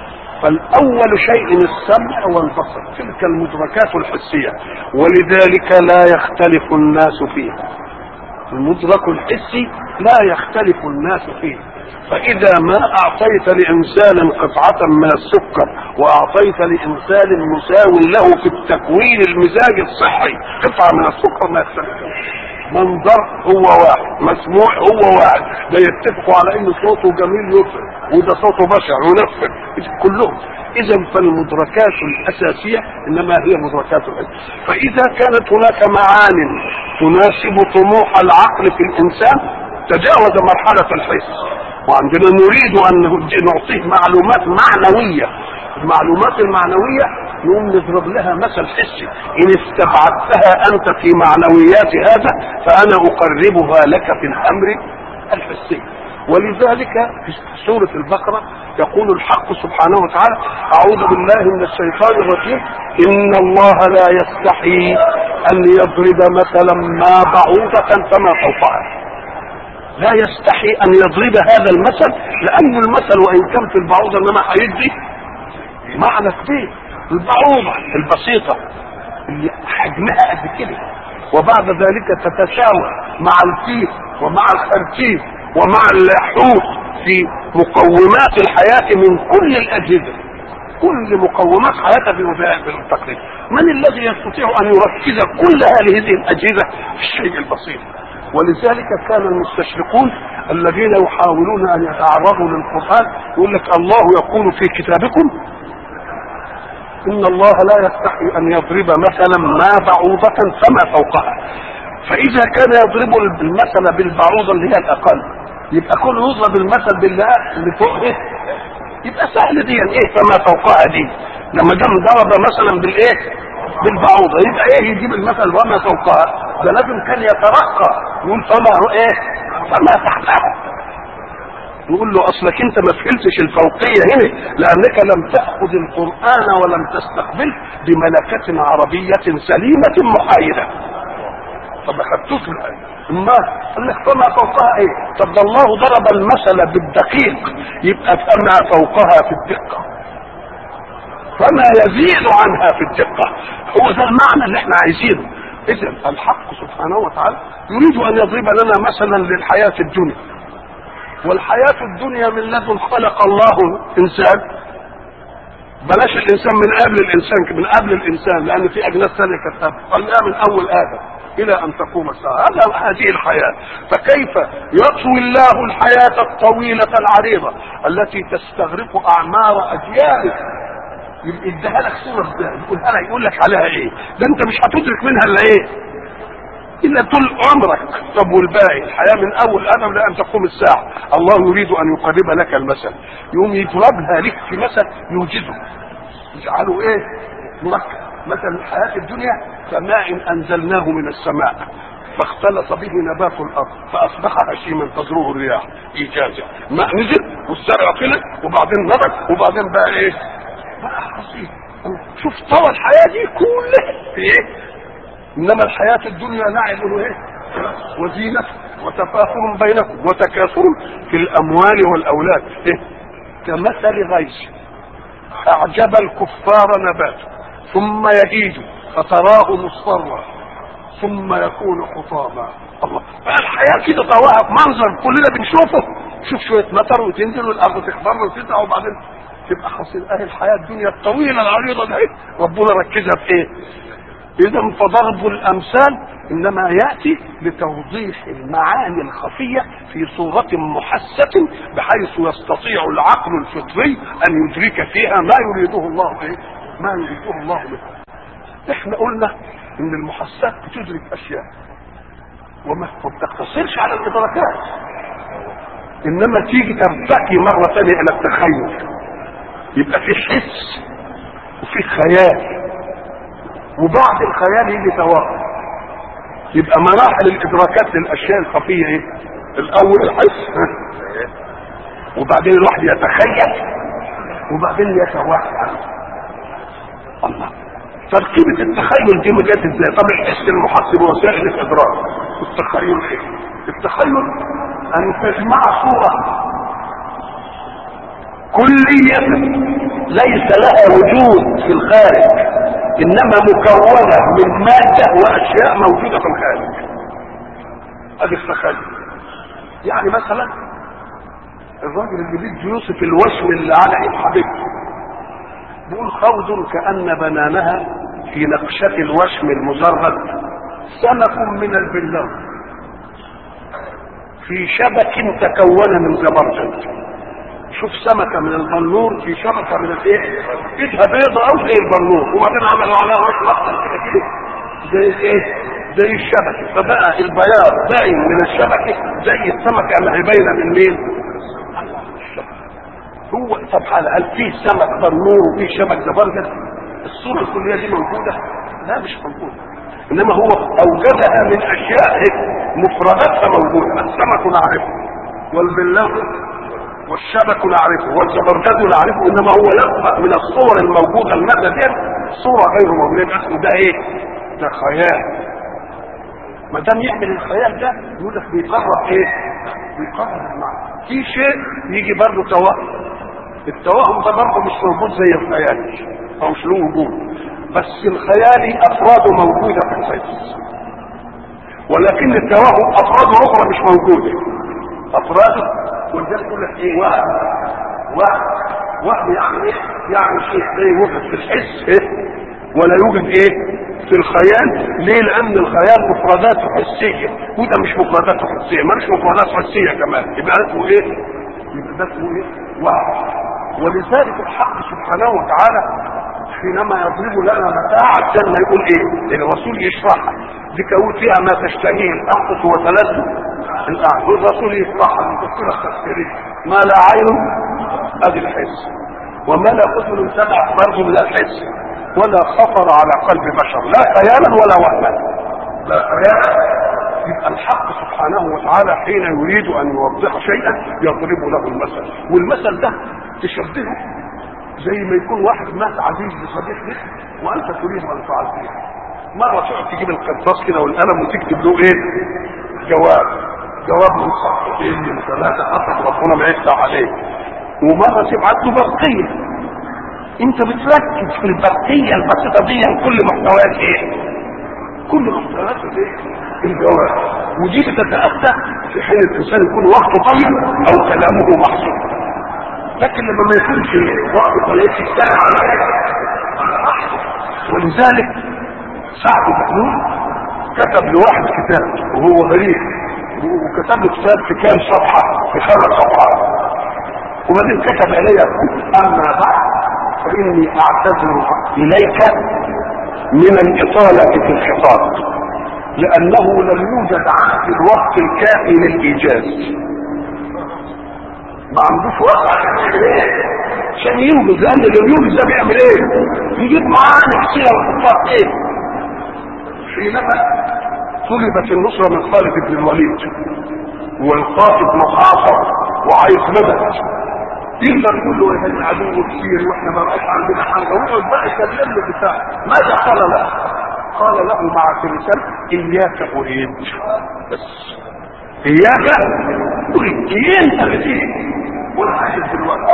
فالاول شيء السمع والبصر، تلك المدركات الحسية، ولذلك لا يختلف الناس فيها. المدرك الحسي لا يختلف الناس فيه. فإذا ما أعطيت لإنسان قطعة من السكر وأعطيت لإنسان مساو له في التكوين المزاج الصحي قطعة من السكر ما يختلفون. منظر هو واحد، مسموع هو واحد، ده يتفقوا على إن صوته جميل يفرق وده صوته بشع ينفر كلهم. إذا فالمدركات الأساسية إنما هي مدركات العلم. فإذا كانت هناك معان تناسب طموح العقل في الإنسان تجاوز مرحلة الحس، وعندنا نريد أن نعطيه معلومات معنوية. المعلومات المعنوية نقوم نضرب لها مثل حسي: إن استبعدتها أنت في معنويات هذا فأنا أقربها لك في الأمر الحسي. ولذلك في سورة البقرة يقول الحق سبحانه وتعالى: أعوذ بالله من الشيطان الرجيم: إن الله لا يستحي أن يضرب مثلا ما بعوضة فما فوقها. لا يستحي أن يضرب هذا المثل، لأن المثل وإن كان في البعوضة إنما هيدي معنى كبير. البعوضة البسيطة اللي حجمها قد كده وبعد ذلك تتساوى مع الفيل ومع الخرتيت ومع الحوت في مقومات الحياة من كل الأجهزة، كل مقومات حياتها في وسائل التقليد. من الذي يستطيع أن يركز كل هذه الأجهزة في الشيء البسيط؟ ولذلك كان المستشرقون الذين يحاولون أن يتعرضوا للقرآن يقول لك: الله يقول في كتابكم إن الله لا يستحي أن يضرب مثلا ما بعوضة فما فوقها. فإذا كان يضرب المثل بالبعوضة اللي هي الأقل، يبقى كل يضرب المثل اللي فوق إيه؟ يبقى سهل دي إيه فما فوقها دي. لما جم ضرب مثلا بالإيه؟ بالبعوضة، يبقى إيه يجيب المثل وما فوقها؟ ده لازم كان يترقى يقول فما إيه؟ فما تحتها. يقول له: اصلك انت ما فهمتش الفوقيه هنا، لانك لم تاخذ القران ولم تستقبله بملكه عربيه سليمه محايده. طب اخذتوش الايه؟ ما قال لك فما فوقها ايه؟ طب ده الله ضرب المثل بالدقيق، يبقى فما فوقها في الدقه، فما يزيد عنها في الدقه. هو ده المعنى اللي احنا عايزينه. اذا الحق سبحانه وتعالى يريد ان يضرب لنا مثلا للحياه الدنيا. والحياة الدنيا من لدن خلق الله إنسان، بلاش الإنسان من قبل الإنسان، لأن في أجناس ثانية كانت خلقها من أول آدم إلى أن تقوم الساعة. هذه الحياة. فكيف يطوي الله الحياة الطويلة العريضة التي تستغرق أعمار أجيال يديها لك صورة يقول لك عليها إيه؟ ده أنت مش هتدرك منها إلا إيه؟ إلا طول عمرك. طب والباقي الحياة من أول آدم لأن تقوم الساعة. الله يريد أن يقرب لك المثل، يوم يضربها لك في مثل يوجده، يجعله إيه؟ مركب. مثل الحياة الدنيا كماء أنزلناه من السماء فاختلط به نبات الأرض فأصبح هشيما تذروه الرياح إيجازا. ماء نزل والزرع طلع وبعدين نضج وبعدين بقى إيه؟ بقى حصيد. شوف طوى الحياة دي كلها في إيه؟ انما الحياة الدنيا لعب ايه؟ وزينة وتفاخر بينكم وتكاثر في الاموال والاولاد. إيه؟ كمثل غيث اعجب الكفار نباته ثم يهيج فتراه مصفرا ثم يكون حطاما. الله، الحياه كده طواها منظر كلنا بنشوفه. شوف شويه مطر وتنزل والارض تخضر وتطلع وبعدين تبقى حصيل. الحياه الدنيا الطويله العريضه دي ربنا ركزها في ايه؟ اذا فضرب الامثال انما ياتي لتوضيح المعاني الخفيه في صوره محسه بحيث يستطيع العقل الفطري ان يدرك فيها ما يريده الله ايه؟ ما يريده الله منه. احنا قلنا ان المحسات بتدرك اشياء وما بتقتصرش على الادراكات، انما تيجي ترتقي مره ثانيه الى التخيل. يبقى في حس وفي خيال، وبعد الخيال يجي توهم. يبقى مراحل الادراكات للاشياء الخفيه ايه؟ الاول الحس، وبعدين الواحد يتخيل، وبعدين يتوهم. الله، تركيبه التخيل دي جت ازاي؟ طب الحس المحسب وسائل الادراك، التخيل ايه؟ التخيل ان تجمع صوره كليه ليس لها وجود في الخارج، انما مكونه من ماده واشياء موجوده في الخارج. ادي التخيل. يعني مثلا الراجل اللي بيجي يوصف الوشم اللي على ايد حبيبته بيقول خوض كأن بنانها في نقشة الوشم المزرد سمك من البلاد في شبك تكون من زبرجد. شوف سمكة من البلور في شبكة من الايه؟ ايدها بيضة او زي البلور، وبعدين عملوا عليها وش اخضر كده زي الايه؟ زي الشبكة، فبقى البياض باين من الشبكة زي السمكة اللي هي باينة من مين؟ هو طبعا هل فيه سمك بلور وفيه شبك زبرجد؟ الصورة الكلية دي موجودة؟ لا مش موجودة، انما هو اوجدها من اشياء مفرداتها موجودة. السمك نعرفه والبلاغ والشبك نعرفه والزبرجد نعرفه، انما هو لقى من الصور الموجوده الماده دي صوره غير موجوده. اسمه ده ايه؟ ده خيال. ما دام يعمل الخيال ده يقول لك بيقرب ايه؟ بيقرب المعنى. في شيء يجي برضه توهم. التوهم ده برضه مش موجود زي الخيال او مش له وجود، بس الخيالي افراده موجوده في الحس، ولكن التوهم افراده اخرى مش موجوده. افراده ولذلك يقول لك ايه؟ وهم يعني ايه؟ يعني شيء لا يوجد في الحس ايه؟ ولا يوجد ايه؟ في الخيال. ليه؟ لان الخيال مفردات حسيه وده مش مفردات حسيه، مالش مفردات حسيه كمان، يبقى اسمه ايه؟ يبقى ده اسمه ايه؟ وهم. ولذلك الحق سبحانه وتعالى حينما يضرب لنا متاع الجنه يقول ايه؟ الرسول يشرحها بكون فيها ما تشتهيه الانفس وتلذ الاعين، والرسول يشرحها بكل التفسير ما لا عين ادي الحس، وما لا اذن سمعت برضه من الحس، ولا خطر على قلب بشر، لا خيالا ولا وهما، لا خيالا. يبقى الحق سبحانه وتعالى حين يريد ان يوضح شيئا يضرب له المثل، والمثل ده تشبهه زي ما يكون واحد مات عزيز بصديق لك وانت تريد ان تعزيه. مره تقعد تجيب القرطاس كده والقلم وتكتب له ايه؟ جواب من صفحتين من ثلاثه حسب ربنا ما يفتح عليه، ومره تبعت له برقيه. انت بتركز في البرقيه البسيطه دي كل محتويات ايه؟ كل محتويات ايه؟ الجواب. ودي بتتاتى في حين الانسان يكون وقته طيب او كلامه محسوب، لكن لما ما يكونش وقت طيب يستنى على راحته. ولذلك سعد بن نور كتب لواحد كتاب وهو غريب، وكتب له كتاب في كام صفحه؟ في 5 صفحات، وبعدين كتب الي اما بعد فاني اعتذر اليك من الاطاله في الخطاب، لانه لم يوجد عندي الوقت الكافي للايجاز. ما عندوش وقت عشان ينجز، لان اللي ينجز ده بيعمل ايه؟ يجيب معاه كتير ويحطها ايه؟ حينما طلبت النصره من خالد بن الوليد والقائد محاصر وعايز مدد، يقدر يقول له ايه العدو كتير واحنا ما بقاش عندنا حاجه، ويقعد بقى يكلم له بتاع. ماذا قال له؟ قال له مع تلسان اياك اريد، بس اياك اريد، انت بتيجي ولا عايز دلوقتي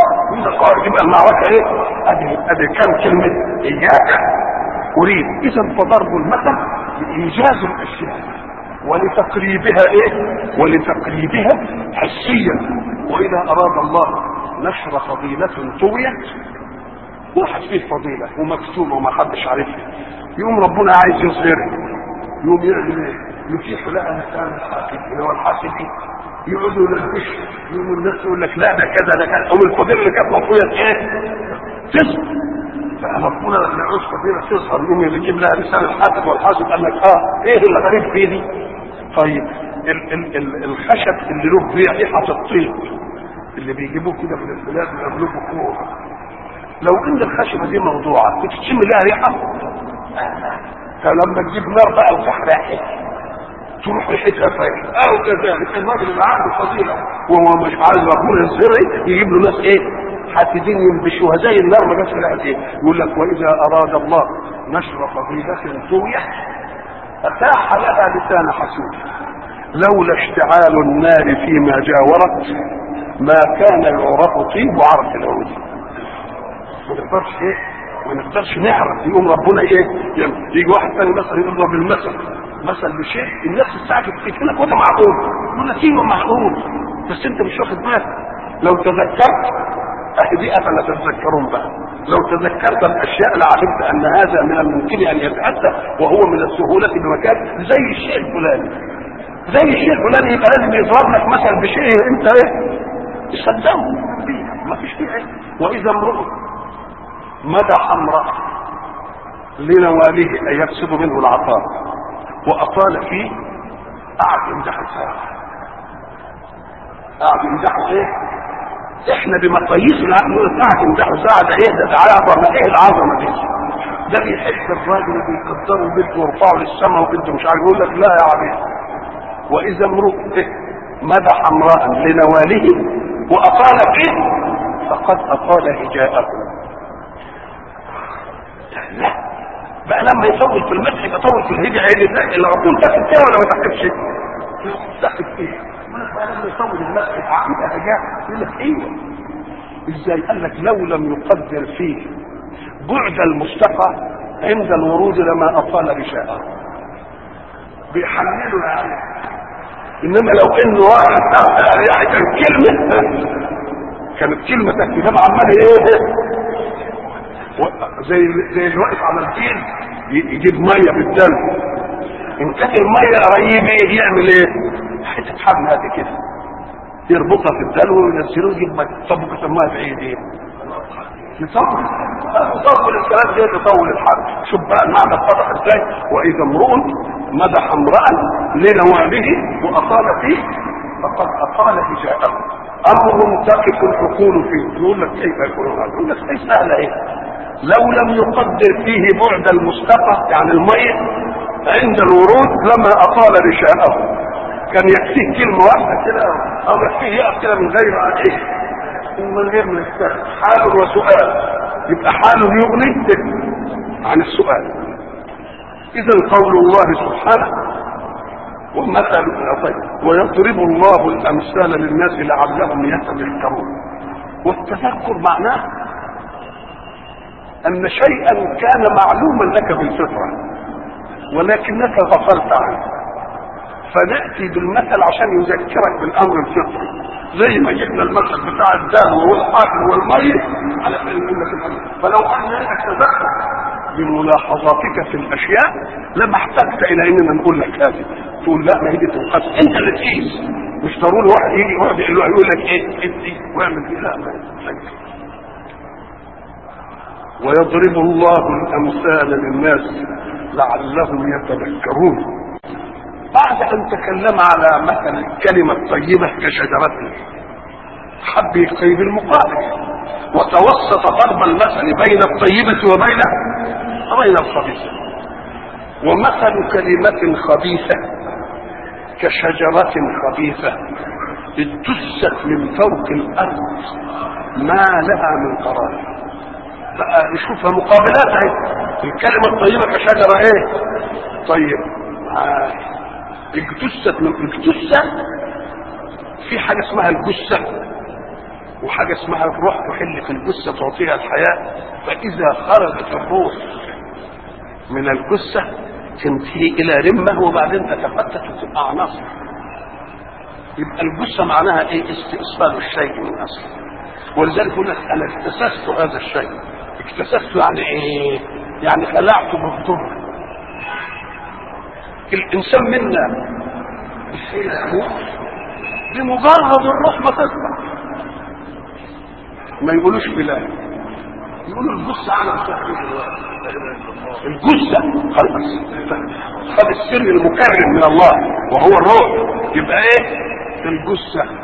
قائد، يبقى المعركه ايه؟ ادي كم كلمه اياك اريد. اذا فضرب المثل لايجاز الاشياء ولتقريبها ايه؟ ولتقريبها حسيا. واذا اراد الله نشر فضيله طويت، واحد فيه فضيله ومكتومه وما حدش عارفها، يقوم ربنا عايز يظهرها، يقوم يعمل ايه؟ يتيح لها لسان الحاكم اللي هو الحاسدين، يقعدوا يلبشوا، يقوم الناس يقول لك لا ده كذا ده كذا، او الفضيله اللي كانت مطويه ايه؟ تظهر. فربنا لما يعوز فضيله تظهر يقوم يجيب لها لسان الحاسد، والحاسد قال لك ايه اللي غريب فيه دي؟ طيب الخشب اللي له ريحه الطيب اللي بيجيبوه كده من البلاد ويعملوه بخور، لو ان الخشبه دي موضوعه بتشم لها ريحه؟ فلما تجيب نار بقى وتحرقها تروح ريحتها فايحه. او كذلك الراجل اللي عنده فضيله وهو مش عايز ربنا يظهرها يجيب له ناس ايه؟ حاسدين ينبشوها زي النار ما جاتش لها ايه؟ يقول لك واذا اراد الله نشر فضيله طويت اتاح لها لسان حسود، لولا اشتعال النار فيما جاورت ما كان يعرف طيب وعرف العود. ما نقدرش ايه؟ ما نقدرش نعرف. يقوم ربنا ايه؟ يجي واحد ثاني مثلا يضرب مثل بشيء الناس تستعجب فيه لك وده معقول، يقول لك ايوه معقول بس انت مش واخد بالك. لو تذكرت دي افلا تتذكرون بقى، لو تذكرت الاشياء لعلمت ان هذا من الممكن ان يتاتى وهو من السهوله بمكان زي الشيء الفلاني. زي الشيء الفلاني يبقى لازم يضرب لك مثل بشيء انت ايه؟ تصدقه ما فيش فيه ايه. واذا امرؤ مدح امرأة لنواله اي يقصد منه العطاء واطال فيه، قعد يمدحه ساعه، قعد يمدحه ايه؟ احنا بمقاييس العقل قعد يمدحه ساعه، ده ايه؟ ده عظمه، ايه العظمه دي؟ ده بيحب الراجل وبيقدره وبده يرفعه للسماء وبده مش عارف، يقول لك لا يا عبيد. واذا امرؤ مدح امرأ لنواله واطال فيه فقد اطال هجاءه. لا بقى لما يطول في المدح يطول في الهجاء، العقول تاخد فيها ولا ما تاخدش؟ تاخد فيها. بقى لما يطول المدح يبقى هجاء، يقول لك ايوه ازاي؟ قال لك لو لم يقدر فيه بعد المستقى عند الورود لما اطال رشاءه. بيحللوا يعني. انما لو انه واحد يعني كانت كلمه تكتب عمال ايه؟ زي الواقف على الفيل يجيب ميه بالدلو، ان كانت الميه قريبه يعمل ايه؟ حته حبل هذه كده يربطها في الدلو وينزله يجيب ميه. طب كانت الميه بعيد ايه؟ يطول الكلام ده، يطول الحرب. شوف بقى المعنى اتضح ازاي. واذا امرؤ مدح امرأ لنواله واطال فيه فقد اطال هجاءه. امر تقف العقول فيه. يقول لك كيف يكون هذا؟ يقول لك ايه سهله ايه؟ لو لم يقدر فيه بعد المستقى يعني الميه عند الورود لما اطال رشاءه. كان يكفيه كلمه واحده كده او يكفيه يقف كده من غير ايه؟ من غير ما يستخدم حال وسؤال، يبقى حاله يغني عن السؤال. اذا قول الله سبحانه ومثل ويضرب الله الامثال للناس لعلهم يتذكرون. والتذكر معناه ان شيئا كان معلوما لك بالفطره ولكنك غفلت عنه، فناتي بالمثل عشان يذكرك بالامر الفطري. زي ما جبنا المثل بتاع الدم والحقل والميه على فلو انك تذكر بملاحظاتك في الاشياء لما احتجت الى اننا نقول لك هذه، تقول لا ما هي دي تنقص، انت اللي تقيس، مش ضروري واحد يجي واحد يقول لك ايه ادي واعمل دي، لا ما ويضرب الله الامثال للناس لعلهم يتذكرون. بعد ان تكلم على مثل الكلمه الطيبه كشجره حب يقيد المقابل وتوسط ضرب المثل بين الطيبه وبين الخبيثه. ومثل كلمه خبيثه كشجره خبيثه اجتثت من فوق الارض ما لها من قرار. بقى نشوفها مقابلاتها. الكلمه الطيبه كشجره ايه؟ طيب اجتثت من الجثه. في حاجه اسمها الجثه وحاجة اسمها الروح تحل في الجثة تعطيها الحياة. فإذا خرجت الروح من الجثة تنتهي إلى رمة وبعدين تتفتت وتبقى عناصر. يبقى الجثة معناها إيه؟ استئصال الشيء من أصله. ولذلك يقول لك أنا اكتسست هذا الشيء. اكتسست يعني إيه؟ يعني خلعته بالضر. الإنسان منا حين يموت بمجرد الروح ما تطلع ما يقولوش بلا، يقولوا الجثة على الجثة خلاص خد السر المكرم من الله وهو الروح. يبقى ايه الجثة؟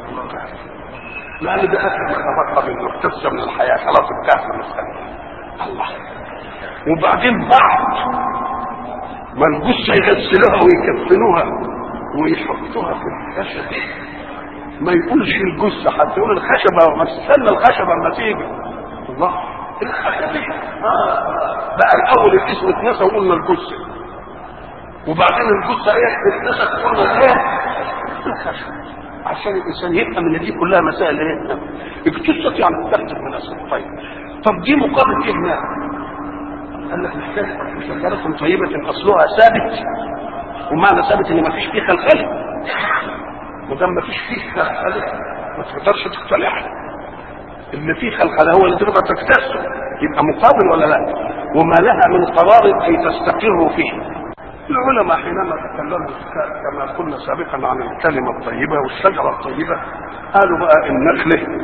لأن ده آخر ما تبقى منه اكتسب من الحياة خلاص انتهت المسألة. الله. وبعدين بعد ما الجثة يغسلوها ويكفنوها ويحطوها في الخشبة ما يقولش الجثة، حتى يقول الخشبة، ما تستنى الخشبة لما تيجي. الله. الخشبة بقى الأول الاسم اتنسى وقلنا الجثة، وبعدين الجثة ايه اتنسى وقلنا ايه الخشبة، عشان الإنسان يفهم ان دي كلها مسائل ايه اكتسبت يعني تختلف من أصل. طيب طب دي مقابل ايه هنا؟ قال لك محتاج شجرة طيبة أصلها ثابت. ومعنى ثابت ان ما فيش فيه خلخله، ودام ما فيش فيه خلخله ما تقدرش تقتلعها. اللي فيه خلخله هو اللي تقدر تكتسه، يبقى مقابل ولا لا؟ وما لها من قرار اي تستقر فيه. العلماء حينما تكلموا كما قلنا سابقا عن الكلمه الطيبه والشجره الطيبه قالوا بقى النخله،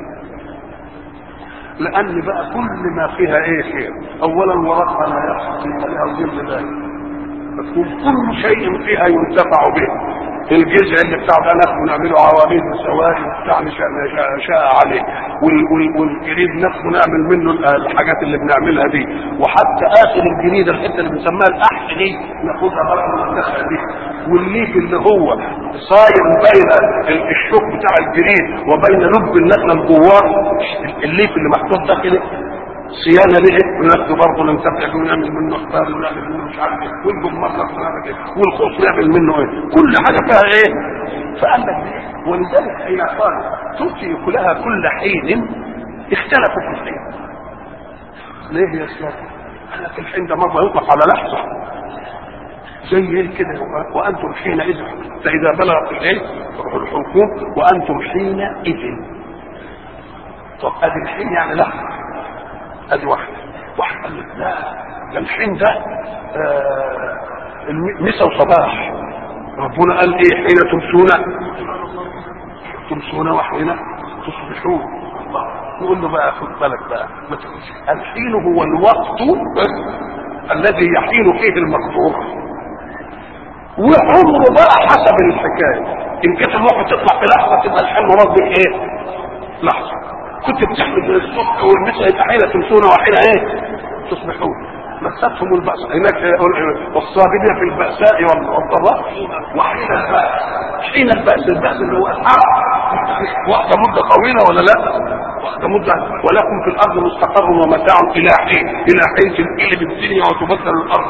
لان بقى كل ما فيها ايه خير. اولا ورقها لا يحصل لها ظل ذلك، كل شيء فيها ينتفع به. الجذع اللي بتاع ده ناخده نعمله عواميد وسواري وبتاع شاء عليه، والجريد ناخده نعمل منه الحاجات اللي بنعملها دي، وحتى اخر الجريد الحته اللي بنسميها الاحش دي ناخدها بقى من النخله دي، والليف اللي هو صاير بين الشوك بتاع الجريد وبين لب النخله الجوار، الليف اللي محطوط ده كده صيانه ليه وناخده برضه ننتفع ونعمل منه اختار ونعمل منه مش عارف ايه، والجمهور نعمل ايه، والخوص نعمل منه ايه، كل حاجه فيها ايه. فقال لك ولذلك حين قال تؤتي كلها كل حين اختلفوا في الحين. ليه يا استاذ؟ قال لك الحين ده مره يطلق على لحظه زي ايه كده، وانتم حينئذ فاذا بلغت الايه الحكم وانتم حينئذ. طب ادي الحين يعني لحظه، ادي واحد قال لك لا ده الحين ده مسا وصباح. ربنا قال ايه حين تمسون وحين تصبحون. نقول له بقى خد بالك بقى ما تقولش الحين هو الوقت الذي يحين فيه المقدور، وعمره بقى حسب الحكايه. ان كانت الوقت تطلع في لحظه تبقى الحين مراد ايه لحظه. كنت بتحمل الصبح والمساء يبقى حين تمسون وحين ايه تصبحون. مساتهم البأس هناك والصابرين في البأساء والضراء وحين البأس. حين البأس اللي هو الحرب واخده مده طويله ولا لا؟ واخده مده. ولكم في الارض مستقر ومتاع الى حين تنقلب الدنيا وتبدل الارض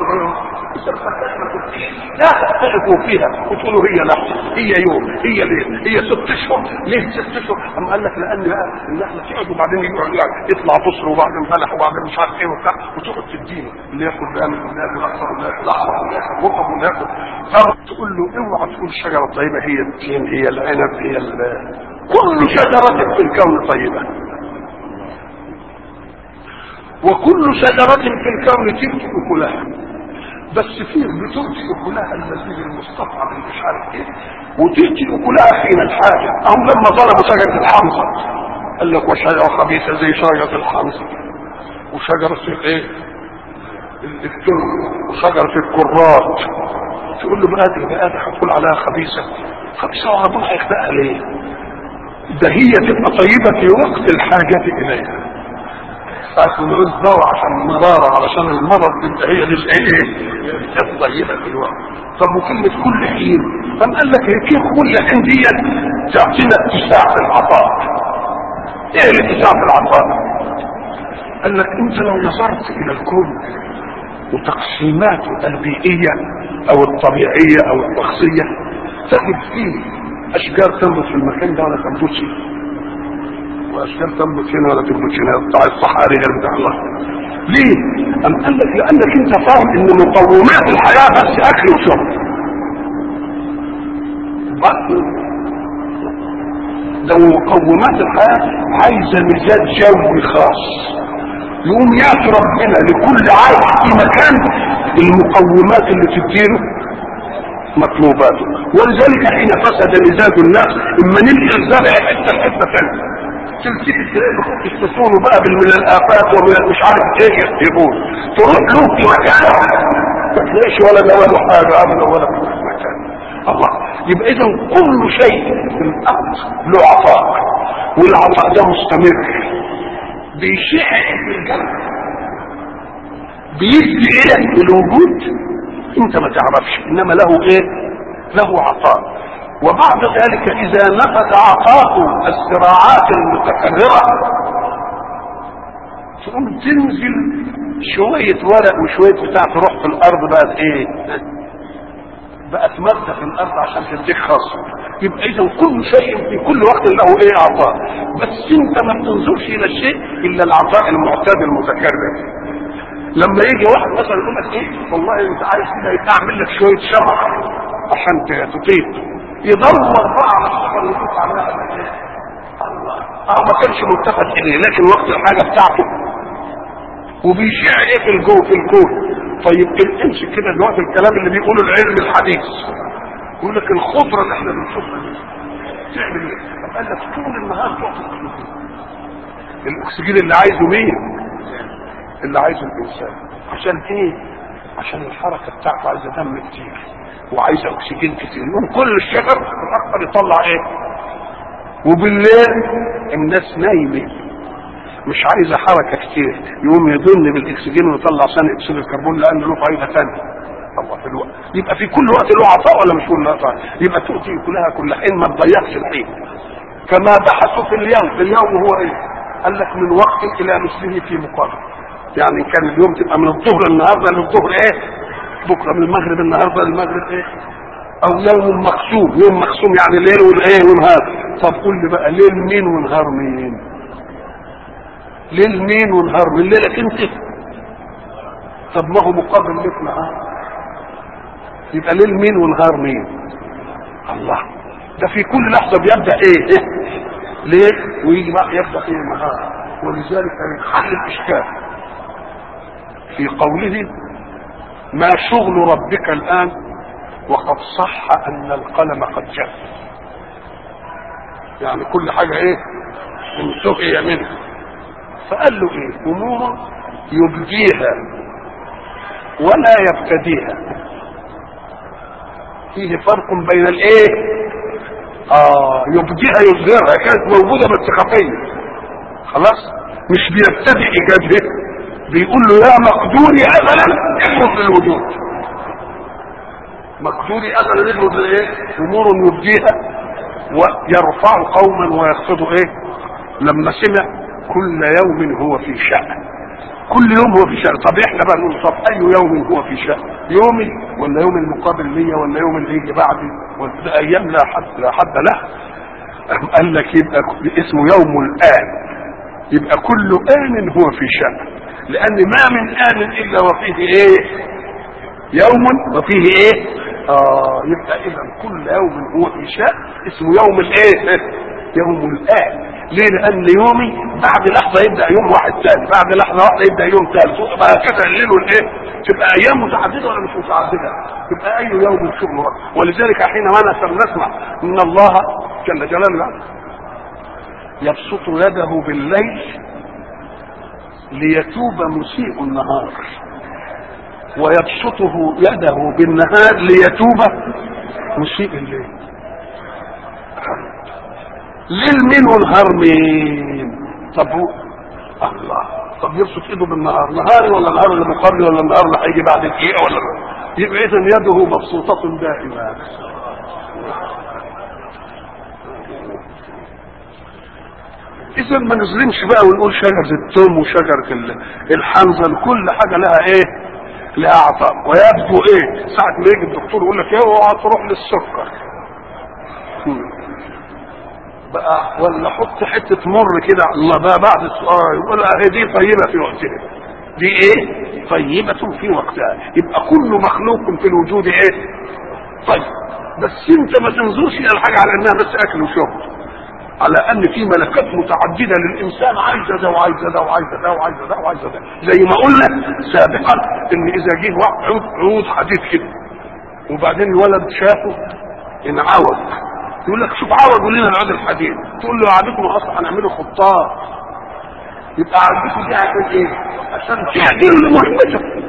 لا تختلفوا فيها وتقولوا هي لحظه هي يوم هي ليل هي 6 اشهر. ليه 6 اشهر؟ أم قال لك لان بقى النحله تقعد وبعدين يطلع بصر وبعدين فلح وبعدين مش عارف ايه وبتاع وتقعد تدينه اللي ياخد بامن واللي ياخد اكثر واللي ياخد احمر واللي ياخد رطب واللي ياخد تقول له اوعى تقول الشجره الطيبه هي التين هي العنب هي كل شجره في الكون طيبه، وكل شجره في الكون تؤتي اكلها. بس فيه بتؤتي اكلها المزيد المستطعم اللي مش عارف ايه، وتؤتي اكلها حين الحاجه. هم لما ظلموا شجره الحنظل قال لك وشجره خبيثه زي شجره الحنظل وشجره ايه الترك وشجره الكرات. تقول له بقى هتقول عليها خبيثه وربنا هيخلقها ليه؟ ده هي تبقى طيبه في وقت الحاجه اليها. فنقول ضوء عشان المرارة علشان المرض تبقى هي للايه الطيبة في الوقت. طب وكلمة كل حين فم قال لك كيف كل حين دي تعطينا اتساع في العطاء. ايه الاتساع في العطاء؟ قال لك انت لو نظرت الى الكون وتقسيماته البيئية او الطبيعية او الشخصية تجد فيه اشجار تنبت في المكان ده ولا تنبتش. واشكال تنبت هنا ولا تنبت هنا بتاع الصحاري غير بتاع الله. ليه؟ أم قال لك لانك انت فاهم ان مقومات الحياه بس اكل وشرب بس. لو مقومات الحياه عايزه مزاج جوي خاص يقوم ياتي ربنا لكل عايش في مكان المقومات اللي تديله مطلوباته. ولذلك حين فسد مزاج الناس اما ننقل زرع حته لحته ثانيه تلتفت تلاقي يخصصونه بقى من الافات ومن مش عارف ايه يقول تروح له في مكان ما تلاقيش ولا نوال حاجه ابدا ولا في مكان. الله. يبقى اذا كل شيء في الارض له عطاء والعطاء ده مستمر بيشع في الجنة بيدي ايه الوجود انت ما تعرفش انما له ايه له عطاء. وبعد ذلك اذا نفذ عطاء الزراعات المتكررة تقوم تنزل شوية ورق وشوية بتاع تروح في الارض بقت ايه بقت مادة في الارض عشان تديك خاصة. يبقى اذا كل شيء في كل وقت له ايه عطاء بس انت ما بتنظرش الى الشيء الا العطاء المعتاد المتكرر. لما يجي واحد مثلا يقول لك ايه والله انت عايز كده اعمل لك شويه شمع عشان تطيب يدور بقى على الشجر اللي يطيب عليها الله ما كانش متفق اليه لكن وقت الحاجه بتاعته وبيشع ايه في الكون. طيب امسك كده دلوقتي الكلام اللي بيقوله العلم الحديث يقول لك الخضره اللي احنا بنشوفها دي تعمل ايه؟ قال لك طول النهار تعطي الاكسجين اللي عايزه مين؟ اللي عايزه الانسان. عشان ايه؟ عشان الحركه بتاعته عايزه دم كتير وعايزه اكسجين كتير. يقوم كل الشجر الاكبر يطلع ايه؟ وبالليل الناس نايمه مش عايزه حركه كتير يقوم يضن بالاكسجين ويطلع ثاني اكسيد الكربون لان له فايده ثانيه. الله في الوقت يبقى في كل وقت له عطاء ولا مش كل عطاء؟ يبقى تؤتي كلها كل حين ما تضيعش الحين. كما بحثوا في اليوم هو ايه؟ قال لك من وقت الى مثله في مقابل. يعني كان اليوم تبقى من الظهر النهارده للظهر ايه؟ بكره من المغرب النهارده للمغرب ايه؟ او يوم مقسوم. يوم مقسوم يعني ليل والايه ونهار. طب قول لي بقى ليل مين ونهار مين؟ ليل مين ونهار مين؟ ليلك انت. طب ما هو مقابل لك نهار يبقى ليل مين ونهار مين؟ الله. ده في كل لحظه بيبدا ايه؟ ليل ويجي بقى يبدا ايه نهار. ولذلك حل الاشكال في قوله ما شغل ربك الآن وقد صح أن القلم قد جف. يعني كل حاجة ايه انتهي منها. فقال له ايه امور يبديها ولا يبتديها. فيه فرق بين الايه يبديها يظهرها كانت موجودة بس خفية خلاص مش بيبتدئ ايجادها. بيقول له يا مقدوري ازلا اخرج للوجود. مقدوري ازلا يخرج لايه؟ امور يبديها ويرفع قوما ويخفض ايه؟ لما سمع كل يوم هو في شأن. كل يوم هو في شأن. طب احنا بقى نقول طب اي يوم هو في شأن؟ يومي ولا يوم المقابل ليا ولا يوم اللي يجي بعدي؟ ولا ايام لا حد لها. قال لك يبقى اسمه يوم الآن. يبقى كل آن هو في شأن لأن ما من آن إلا وفيه إيه؟ يوم وفيه إيه؟ يبقى إذا كل يوم هو في شأن اسمه يوم الإيه؟ يوم الآن. ليه؟ لأن يومي بعد لحظة يبدأ يوم واحد ثاني، بعد لحظة واحدة يبدأ يوم ثالث، بقى كده الليل والإيه؟ تبقى أيام متعددة ولا مش متعددة؟ تبقى أي يوم شغل وقت. ولذلك حينما نسمع إن الله جل جلاله يبسط يده بالليل ليتوب مسيء النهار ويبسطه يده بالنهار ليتوب مسيء الليل. ليل مين ونهار مين؟ طب الله. طب يبسط ايده بالنهار نهاري ولا النهار اللي مقابل ولا النهار اللي هيجي بعد دقيقه ولا يبقى اذا يده مبسوطه دائما. اذا ما نظلمش بقى ونقول شجره التوم وشجره الحنظل كل حاجه لها ايه؟ لها عطاء. ويبدو ايه؟ ساعه ما يجي الدكتور يقول لك اوعى تروح للسكر بقى، ولا حط حته مر كده الله بقى بعد السؤال يقول هي دي طيبه في وقتها، دي ايه طيبه في وقتها. يبقى كل مخلوق في الوجود ايه طيب، بس انت ما تنظرش الى الحاجه على انها بس اكل وشرب، على ان في ملكات متعدده للانسان، عايزه ده وعايزه ده وعايزه ده وعايزه ده وعايزه ده، زي ما قلنا سابقا ان اذا جه عود حديد كده وبعدين الولد شافه انعوج، يقول لك شوف عوجوا لنا العود الحديد، تقول له عادتكم اصلا هنعمله خطاط، يبقى عادتكم دي عشان ايه؟ عشان تعدلوا لمهمته.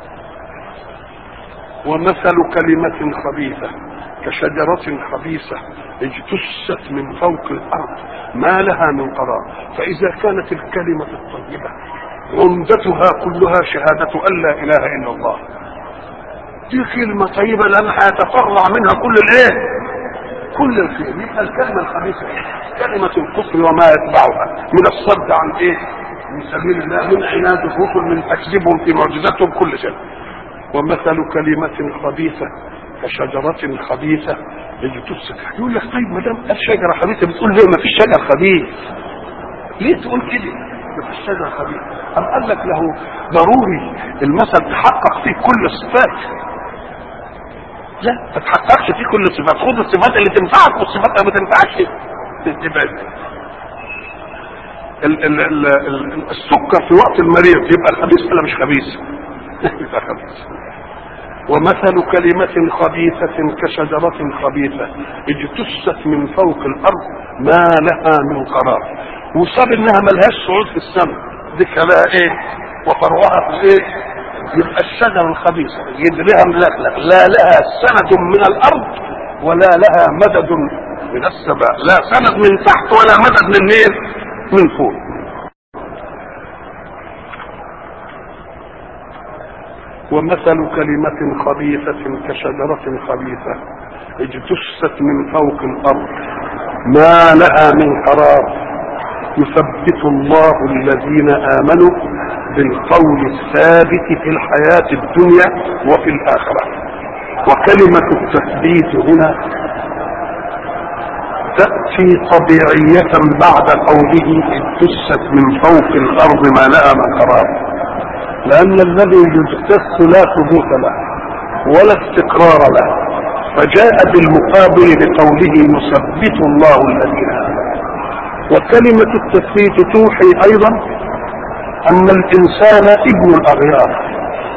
ومثل كلمة خبيثة كشجرة خبيثة اجتثت من فوق الأرض ما لها من قرار. فإذا كانت الكلمة الطيبة عمدتها كلها شهادة أن لا إله إلا الله، دي كلمة طيبة لأنها يتفرع منها كل الإيه؟ كل الخير. يبقى الكلمة الخبيثة كلمة الكفر وما يتبعها من الصد عن إيه؟ من سبيل الله، من عناد الرسل، من تكذيبهم في معجزاتهم، كل شيء. ومثل كلمة خبيثة كشجرة خبيثة اجتثت. يقول لك طيب ما دام الشجرة خبيثة بتقول ليه ما فيش شجر خبيث؟ ليه تقول كده؟ ما فيش شجر خبيث. أم قال لك له ضروري المثل تحقق فيه كل الصفات؟ لا، ما تحققش فيه كل الصفات، خذ الصفات اللي تنفعك والصفات اللي ما تنفعش تبعد. السكر في وقت المريض يبقى خبيث ولا مش خبيث؟ يبقى خبيث. ومثل كلمة خبيثة كشجرة خبيثة اجتثت من فوق الأرض ما لها من قرار. وصاب انها ملهاش صعود في السماء، دي كلها ايه؟ وفرعها في ايه؟ يبقى الشجرة الخبيثة يدريها ملكلك، لا لها سند من الأرض ولا لها مدد من السماء، لا سند من تحت ولا مدد من مين؟ من فوق. ومثل كلمة خبيثة كشجرة خبيثة اجتثت من فوق الأرض ما لها من قرار. يثبت الله الذين آمنوا بالقول الثابت في الحياة الدنيا وفي الآخرة. وكلمة التثبيت هنا تأتي طبيعية بعد قوله اجتثت من فوق الأرض ما لها من قرار، لأن الذي يجتث لا ثبوت له ولا استقرار له، فجاء بالمقابل بقوله يثبت الله الذين آمنوا. وكلمة التثبيت توحي أيضا أن الإنسان ابن الأغيار،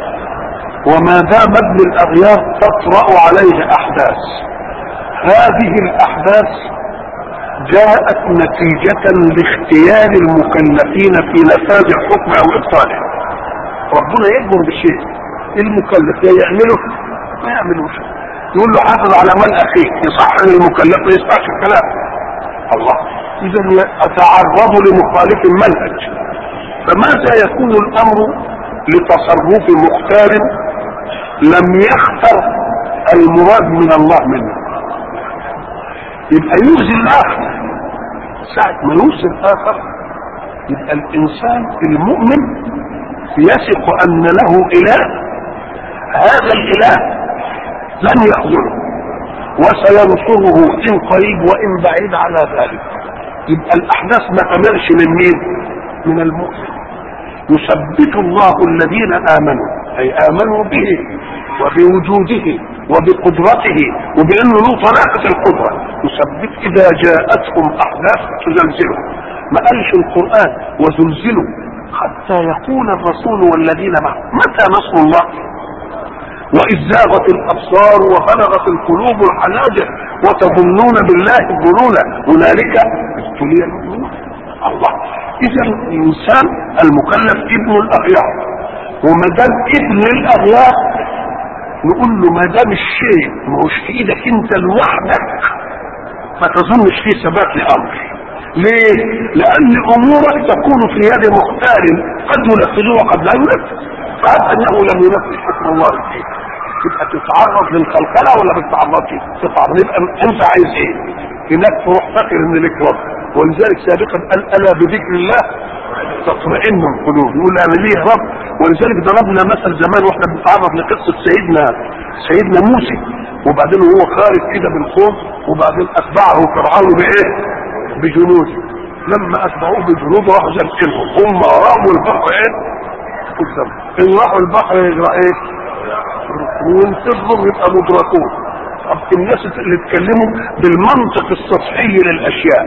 وما دام ابن الأغيار تطرأ عليه أحداث، هذه الأحداث جاءت نتيجة لاختيار المكلفين في نفاذ الحكم أو إبطاله. ربنا يجبر بالشيء، المكلف يا يعمله ما يعملوش، يقول له حافظ على من أخيك، يصح المكلف ما يسمعش الكلام. الله، إذا أتعرض لمخالف المنهج، فماذا يكون الأمر لتصرف مختار لم يختر المراد من الله منه؟ يبقى يؤذي الآخر. ساعة ما يؤذي الآخر يبقى الإنسان المؤمن يثق أن له إله، هذا الإله لن يخذله وسينصره إن قريب وإن بعيد على ذلك. يبقى الأحداث ما تمرش من مين؟ من المؤمن. يثبت الله الذين آمنوا، أي آمنوا به وبوجوده وبقدرته وبأنه له طلاقة القدرة. يثبت إذا جاءتهم أحداث تزلزلهم. ما قالش القرآن وزلزلوا حتى يقول الرسول والذين معه متى نصر الله؟ وإذ زاغت الأبصار وبلغت القلوب الحناجر وتظنون بالله الظنونا هنالك ابتلي المؤمنون. الله، إذا الإنسان المكلف ابن الأغيار، وما دام ابن الأغيار نقول له ما دام الشيء ما هوش في إيدك أنت لوحدك ما تظنش فيه ثبات لأمر. ليه؟ لأن أمورك تكون في يد مختار قد ينفذه وقد لا ينفذ، فهذا أنه لم ينفذ حكم الله فيه. تبقى تتعرض للقلقلة ولا ما تتعرضش؟ تتعرض. يبقى أنت عايز إيه؟ هناك تروح فاكر إن لك رب، ولذلك سابقا قال ألا بذكر الله تطمئن القلوب. يقول أنا ليه رب؟ ولذلك ضربنا مثل زمان واحنا بنتعرض لقصة سيدنا موسى، وبعدين هو خارج كده بالقوم وبعدين أتبعه فرعون بإيه؟ بجنود، لما اتبعوه بجنود راحوا زنقلهم، هم راموا البحر ايه قدام، ان راحوا البحر يجرى ايه وينتظروا يبقى مدركون. طب الناس اللي اتكلموا بالمنطق السطحي للاشياء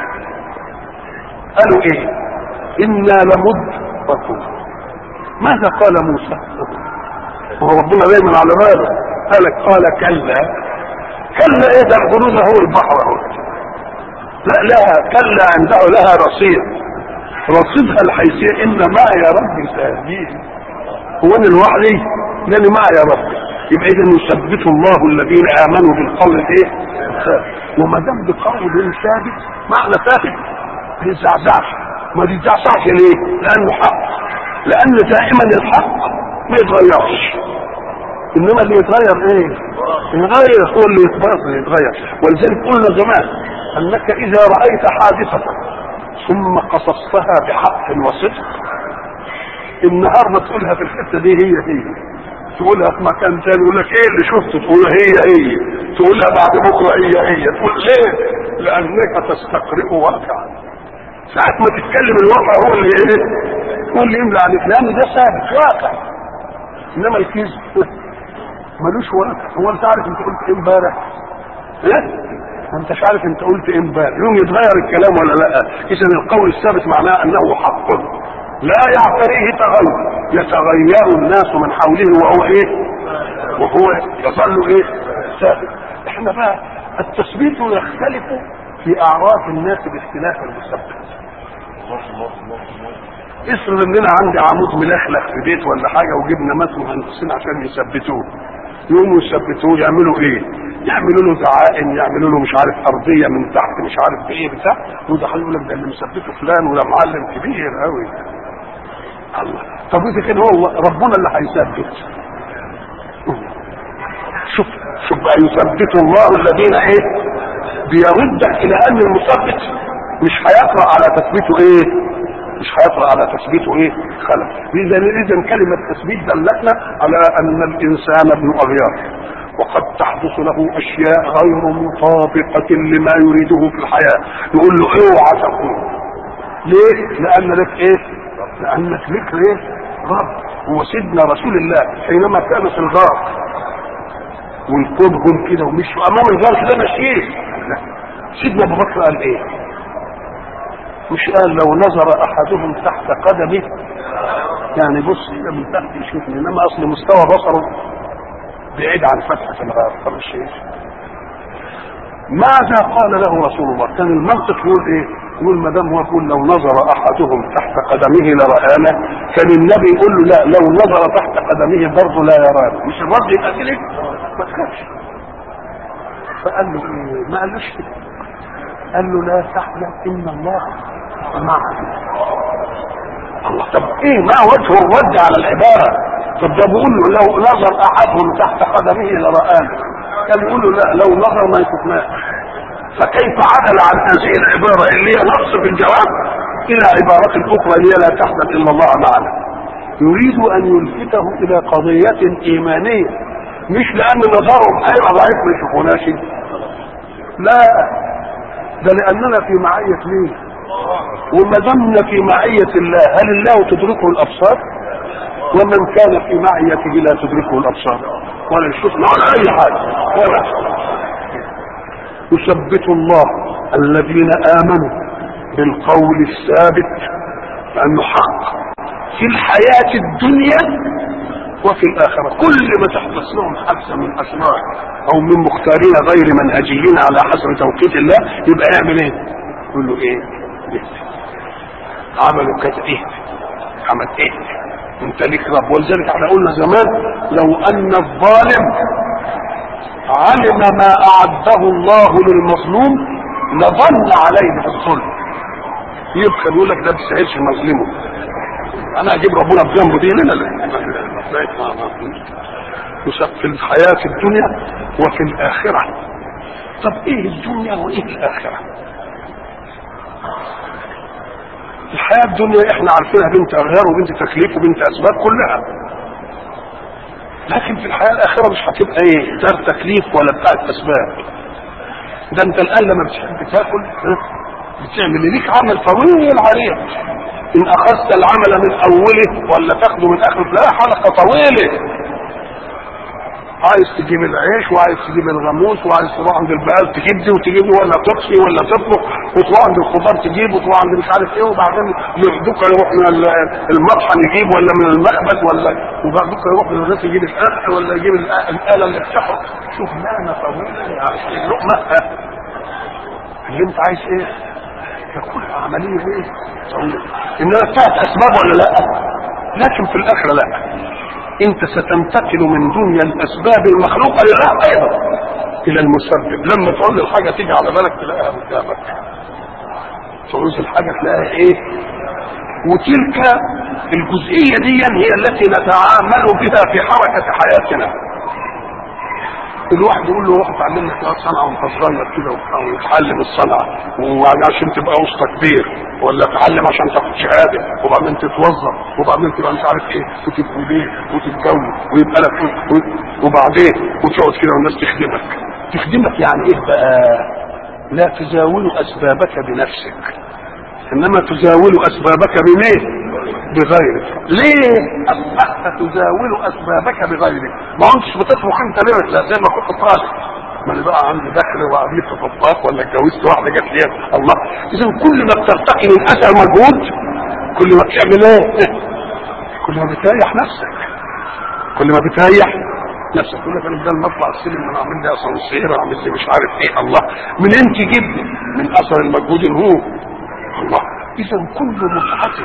قالوا ايه؟ انا لمدركون. ماذا قال موسى؟ وربنا دايما على باله قال كلا. كلا ايه ده؟ الجنود هو البحر اهو. لا لها كلا عنده لها رصيد، رصيدها الحيثيه ان معي يا ربي سيهدين. هو انا لوحدي؟ لاني معي يا ربي. يبقى اذا يثبت الله الذين امنوا بالقول الايه؟ وما دام بقول ثابت معنى ثابت ما يتزعزعش. ما يتزعزعش ليه؟ لانه حق، لان دائما الحق ما يتغيرش، انما اللي يتغير ايه؟ يتغير هو اللي يتغير. ولذلك قلنا زمان انك اذا رايت حادثه ثم قصصتها بحق وصدق، النهارده تقولها في الحته دي هي تقولها في مكان ثاني يقول لك ايه اللي شفته، تقولها هي تقولها بعد بكره هي تقول ليه؟ لانك تستقرئ واقعا. ساعات ما تتكلم الواقع هو اللي ايه؟ هو اللي يملى عليك، لان ده ثابت واقع. انما الكذب ملوش واقع. هو انت عارف انت قلت ايه امبارح؟ ايه؟ ما انتش عارف انت قلت ايه امبارح. يوم يتغير الكلام ولا لا؟ اذا القول الثابت معناه انه حق لا يعتريه تغير، يتغير الناس من حوله وهو ايه؟ وهو يظل ايه؟ ثابت. احنا بقى التثبيت يختلف في اعراف الناس باختلاف المثبت. افرض اننا عندي عمود ملخلخ في بيت ولا حاجه وجبنا ناس مهندسين عشان يثبتوه، يقوموا يثبتوه يعملوا ايه؟ يعملوا له دعائم، يعملوا له مش عارف ارضيه من تحت مش عارف بايه بتاع، وده يقول لك ده اللي مثبته فلان وده معلم كبير قوي. الله، طب اذا كان هو ربنا اللي هيثبت. شوف بقى يثبت الله الذين ايه؟ بيردك الى ان المثبت مش هيقرا على تثبيته ايه؟ مش هيقرا على تثبيته ايه؟ خلق. اذا كلمه تثبيت دلتنا على ان الانسان ابن اغيار، وقد تحدث له اشياء غير مطابقه لما يريده في الحياه، يقول له اوعى تقول. ليه؟ لان لك ايه؟ لانك لك ايه؟ رب. هو سيدنا رسول الله حينما كان في الغار والقوم جم كده ومشوا امام الغار كده ماشيين، سيدنا ابو بكر قال ايه؟ مش قال لو نظر احدهم تحت قدمه، يعني بص كده من تحت يشوفني، انما اصل مستوى بصره بعيد عن فتحه الغار. طب الشيء ماذا قال له رسول الله؟ كان المنطق يقول ايه؟ يقول ما دام هو يقول لو نظر احدهم تحت قدمه لرآنا، كان النبي يقول له لا، لو نظر تحت قدمه برضه لا يرانا. مش الرد يبقى كده؟ ما تخافش. فقال له ايه؟ ما قالوش كده، قال له لا تحزن ان الله معنا. الله، طب ايه ما وجه الرد على العباره؟ طب ده بيقول له لو نظر احدهم تحت قدمه لرآنا، كان يقول له لا، لو نظر ما يشوفناش. فكيف عدل عن هذه العباره اللي هي نقص في الجواب الى عباره اخرى اللي هي لا تحزن ان الله معنا؟ يريد ان يلفته الى قضيه ايمانيه، مش لان نظرهم هيبقى ضعيف ما يشوفوناش، لا، ده لاننا في معيه مين؟ وما دمنا في معيه الله، هل الله تدركه الابصار؟ ومن كان في معيته لا تدركه الابصار ولا يشوفنا ولا اي حاجه ولا. يثبت الله الذين امنوا بالقول الثابت، لانه حق في الحياه الدنيا وفي الاخره. كل ما تحدث لهم حادثه من اسرار او من مختارين غير منهجيين على حسب توقيت الله، يبقى يعمل ايه؟ يقول له ايه؟ عملوا كذا، ايه عمل ايه؟ انت ليك رب. ولذلك احنا قلنا زمان لو ان الظالم علم ما اعده الله للمظلوم لظن عليه بالظلم. يبقى يقول لك ده بيسهلش مظلمه، انا اجيب ربنا بجنبه دي. لا في الحياه الدنيا وفي الاخره. طب ايه الدنيا وايه الاخره؟ الحياه الدنيا احنا عارفينها بنت اغيار وبنت تكليف وبنت اسباب كلها، لكن في الحياه الاخره مش هتبقى ايه؟ دار تكليف ولا بتاعت اسباب. ده انت الان لما بتحب تاكل بتعمل ليك عمل طويل عليك. ان اخذت العمل من اوله ولا تاخده من اخره لا حلقه طويله. عايز تجيب العيش وعايز تجيب الغاموس وعايز تروح عند البقال تجيب دي وتجيب دي ولا تطفي ولا تطبخ وتروح عند الخضار تجيب وتروح عند مش عارف ايه وبعدين يردوك يروح من المطحن يجيب ولا من المخبز ولا وبعدين يروح من الغيط يجيب القمح ولا يجيب الآلة اللي بتحرق. شوف معنى طويلة عشان اللقمة اللي انت عايز ايه تكون عملية ايه طويلة. انها بتاعت اسباب ولا لا؟ لكن في الاخرة لا، انت ستنتقل من دنيا الاسباب المخلوقه لله ايضا الى المسبب. لما تقول الحاجه تيجي على بالك تلاقيها قدامك، تعوز الحاجه تلاقيها ايه. وتلك الجزئيه دي هي التي نتعامل بها في حركه حياتنا. الواحد يقول له روح اتعلم لك صنعه وانت صغير كده وتتعلم الصنعه وعشان تبقى وسط كبير، ولا تتعلم عشان تاخد شهاده وبعدين تتوظف وبعدين تبقى مش عارف ايه وتبني بيت وتتجوز ويبقى لك وبعدين وتقعد كده والناس تخدمك يعني ايه بقى؟ لا تزاول اسبابك بنفسك، انما تزاول اسبابك بمين؟ بغيرك. ليه اصبحت تزاول اسبابك بغيرك؟ ما انتش بتطبخ انت ليه؟ لا زي ما كنت طالب ما انا بقى عندي دخل وعملت طباخ ولا اتجوزت واحده جت لي الله. اذا كل ما بترتقي من اثر مجهود كل ما بتعمل ايه؟ كل ما بتريح نفسك، كل ما بتريح نفسك. كل ما بدل ما اطلع السلم انا اعمل لي اسانسير اعمل لي مش عارف ايه الله منين تجيب من اثر المجهود هو الله. اذا كل متعه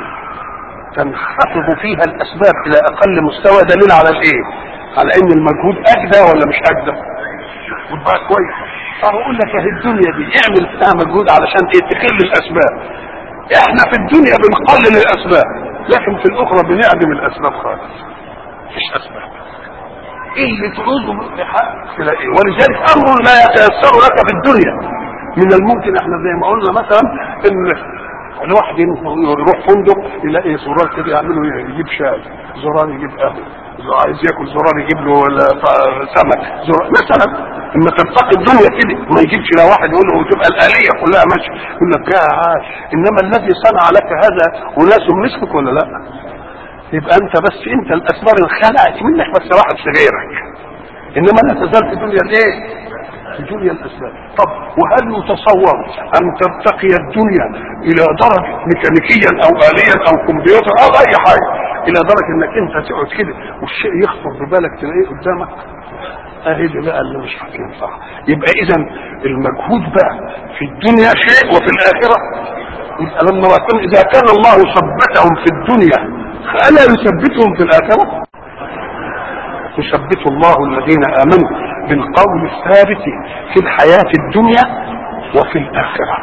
تنخفض فيها الاسباب الى اقل مستوى دليل على الايه؟ على ان المجهود اجدى ولا مش اجدى. وبقى كويس اقول لك اهي الدنيا دي اعمل فيها مجهود علشان ايه؟ تقل الاسباب. احنا في الدنيا بنقلل الاسباب لكن في الاخرى بنعدم الاسباب خالص، مفيش اسباب. ايه اللي تعوزه تلاقيه. ولذلك امر لا يتيسر لك في الدنيا من الممكن احنا زي ما قلنا مثلا ان الواحد يروح فندق يلاقي زرار كده يعمله يجيب شاي، زرار يجيب قهوه، عايز ياكل زرار يجيب له سمك زرار مثلا. اما ترتقي الدنيا كده ما يجيبش لا واحد يقول له وتبقى الاليه كلها ماشيه يقول لك يا عاش. انما الذي صنع لك هذا وناس مثلك ولا لا؟ يبقى انت بس انت الاسباب انخلقت منك بس راحت في غيرك. انما لا تزال في الدنيا الايه؟ في دنيا الاسباب. طب وهل يتصور ان ترتقي الدنيا الى درجه ميكانيكيا او اليا او كمبيوتر او اي حاجه الى درجه انك انت تقعد كده والشيء يخطر ببالك تلاقيه قدامك؟ اهي دي بقى اللي مش هتنفع. يبقى اذا المجهود بقى في الدنيا شيء وفي الاخره يبقى لما يكون اذا كان الله ثبتهم في الدنيا فالا يثبتهم في الاخره؟ يثبت الله الذين امنوا بالقول الثابت في الحياة الدنيا وفي الآخرة.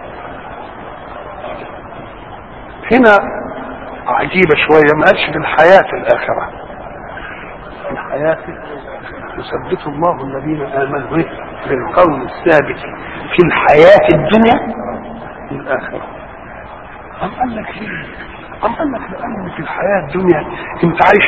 هنا عجيبة شوية ما قالش في الحياة الآخرة، في الحياة يثبت الله الذين آمنوا بالقول الثابت في الحياة الدنيا والآخرة. أم قال لك ليه؟ أم قال لك لأن في الحياة الدنيا أنت عايش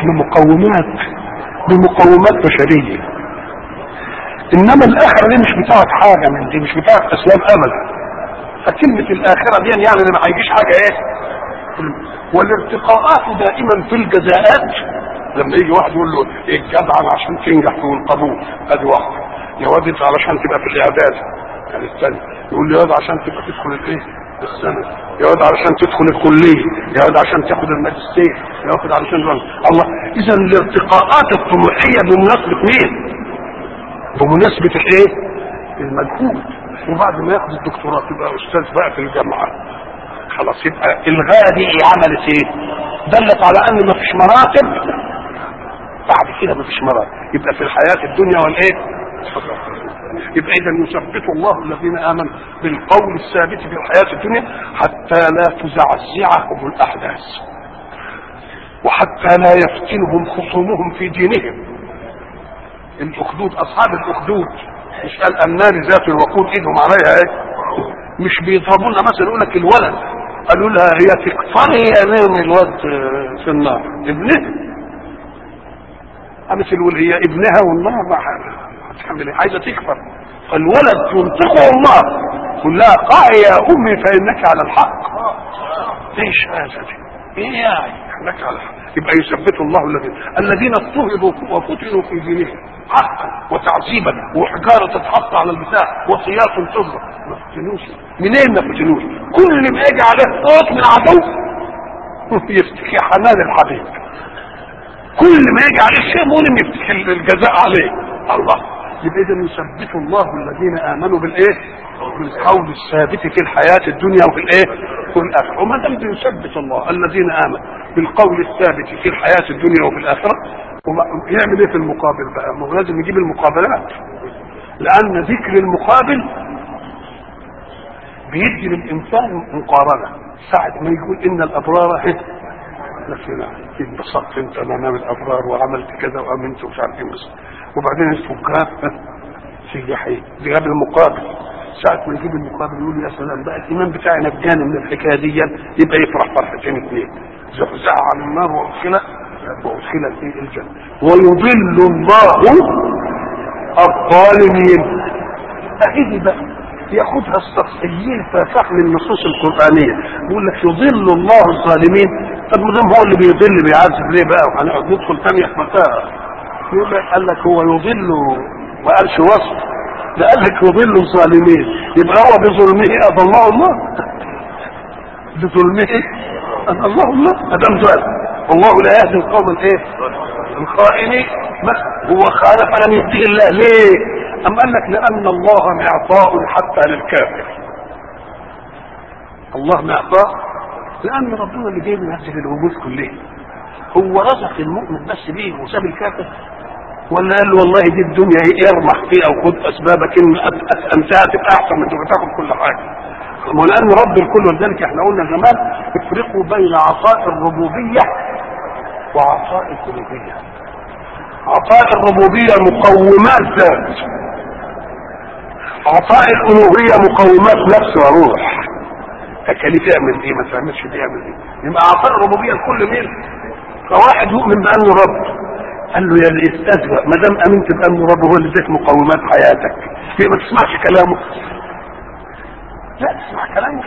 بمقومات بشرية، انما الاخره دي مش بتاعت حاجه من دي، مش بتاعت اسلام ابدا. فكلمه الاخره دي يعني ما هيجيش حاجه ايه. والارتقاءات دائما في الجزاءات لما يجي واحد يقول له ايه الجدع عشان تنجح في القبول ادي واحد، يا واد انت علشان تبقى في الاعداد يعني الثاني يقول له يا واد عشان تبقى تدخل الايه السنه، يا واد علشان تدخل الكليه، يا واد عشان تاخد الماجستير، يا واد علشان الله. اذا الارتقاءات الطموحيه بمناسبه مين؟ بمناسبة الايه؟ المجهود. وبعد ما ياخد الدكتوراه تبقى استاذ بقى في الجامعة خلاص يبقى الغاية دي عملت ايه؟ دلت على ان مفيش مراتب بعد كده، مفيش مراتب. يبقى في الحياة الدنيا والايه؟ يبقى اذا يثبت الله الذين امنوا بالقول الثابت في الحياة الدنيا حتى لا تزعزعهم الاحداث وحتى لا يفتنهم خصومهم في دينهم. الاخدود اصحاب الاخدود مش قال النار ذات الوقود ايدهم عليها ايه؟ مش بيضربونا مثلا يقول لك الولد قالوا لها هي تكفري يا نام الواد في النار ابنها قامت الولد هي ابنها والنار هتعمل ايه؟ عايزه تكفر فالولد ينطقه النار قل لها قعي يا امي فانك على الحق. ايش هذا؟ ايه يعني انك على الحق؟ يبقى يثبت الله الذين اضطهدوا وفتنوا في دينهم حقا وتعذيبا وحجاره تتحط على البتاع وسياط تضرب، ما فتنوش. منين ما فتنوش؟ كل ما يجي عليه صوت من عدو يفتكي حنان الحبيب، كل ما يجي عليه شيء مؤلم يفتكي الجزاء عليه. الله. يبقى اذا يثبت الله الذين امنوا بالايه؟ بالقول الثابت في الحياه الدنيا وفي الايه؟ وفي الاخره. وما دام يثبت الله الذين امنوا بالقول الثابت في الحياه الدنيا وفي الاخره، يعمل ايه في المقابل بقى؟ ما هو لازم يجيب المقابلات، لان ذكر المقابل بيدي للانسان مقارنه. ساعه ما يقول ان الابرار نفسنا انبسطت انت امام الابرار وعملت كذا وامنت ومش عارف ايه، وبعدين الفجار في جحيم، جاب المقابل. ساعه ما يجيب المقابل يقول يا سلام بقى الايمان بتاعي نجاني من الحكايه دي، يبقى يفرح فرحتين اثنين، زحزح عن النار وادخل في الجنه. ويضل الله الظالمين. اهدي بقى ياخدها السطحيين ففهم النصوص القرانيه، يقول لك يضل الله الظالمين. طب ما دام هو اللي بيضل بيعذب ليه بقى؟ وهنقعد ندخل ثانيه في متاهه. يقول لك قال لك هو يضل ما قالش وصف، ده قال لك يضل الظالمين، يبقى هو بظلمه اضله الله، بظلمه اضله الله. ما دام ظالم والله لا يهدي القوم الايه؟ الخائنين. هو خان فلم يهديه الله ليه؟ أم قال لك لأن الله معطاء حتى للكافر. الله معطاء لأن ربنا اللي جاي من هذه الوجود كلها. هو رزق المؤمن بس بيه وساب الكافر؟ ولا قال له والله دي الدنيا ارمح فيها وخد أسبابك إن أنتهى تبقى أحسن من تاخد كل حاجة. ولأن رب الكل، ولذلك احنا قلنا زمان افرقوا بين عطاء الربوبية وعطاء الألوهية. عطاء الربوبية مقومات ذات، عطاء الألوهية مقومات نفس وروح. تكاليف يعمل ايه ما تعملش دي يعمل ايه. يبقى عطاء الربوبية لكل مين؟ فواحد يؤمن بأنه رب، قال له يا اللي استهزأ ما دام امنت بأنه رب هو اللي اداك مقومات حياتك، يبقى ما تسمعش كلامه. لا تسمع كلامه،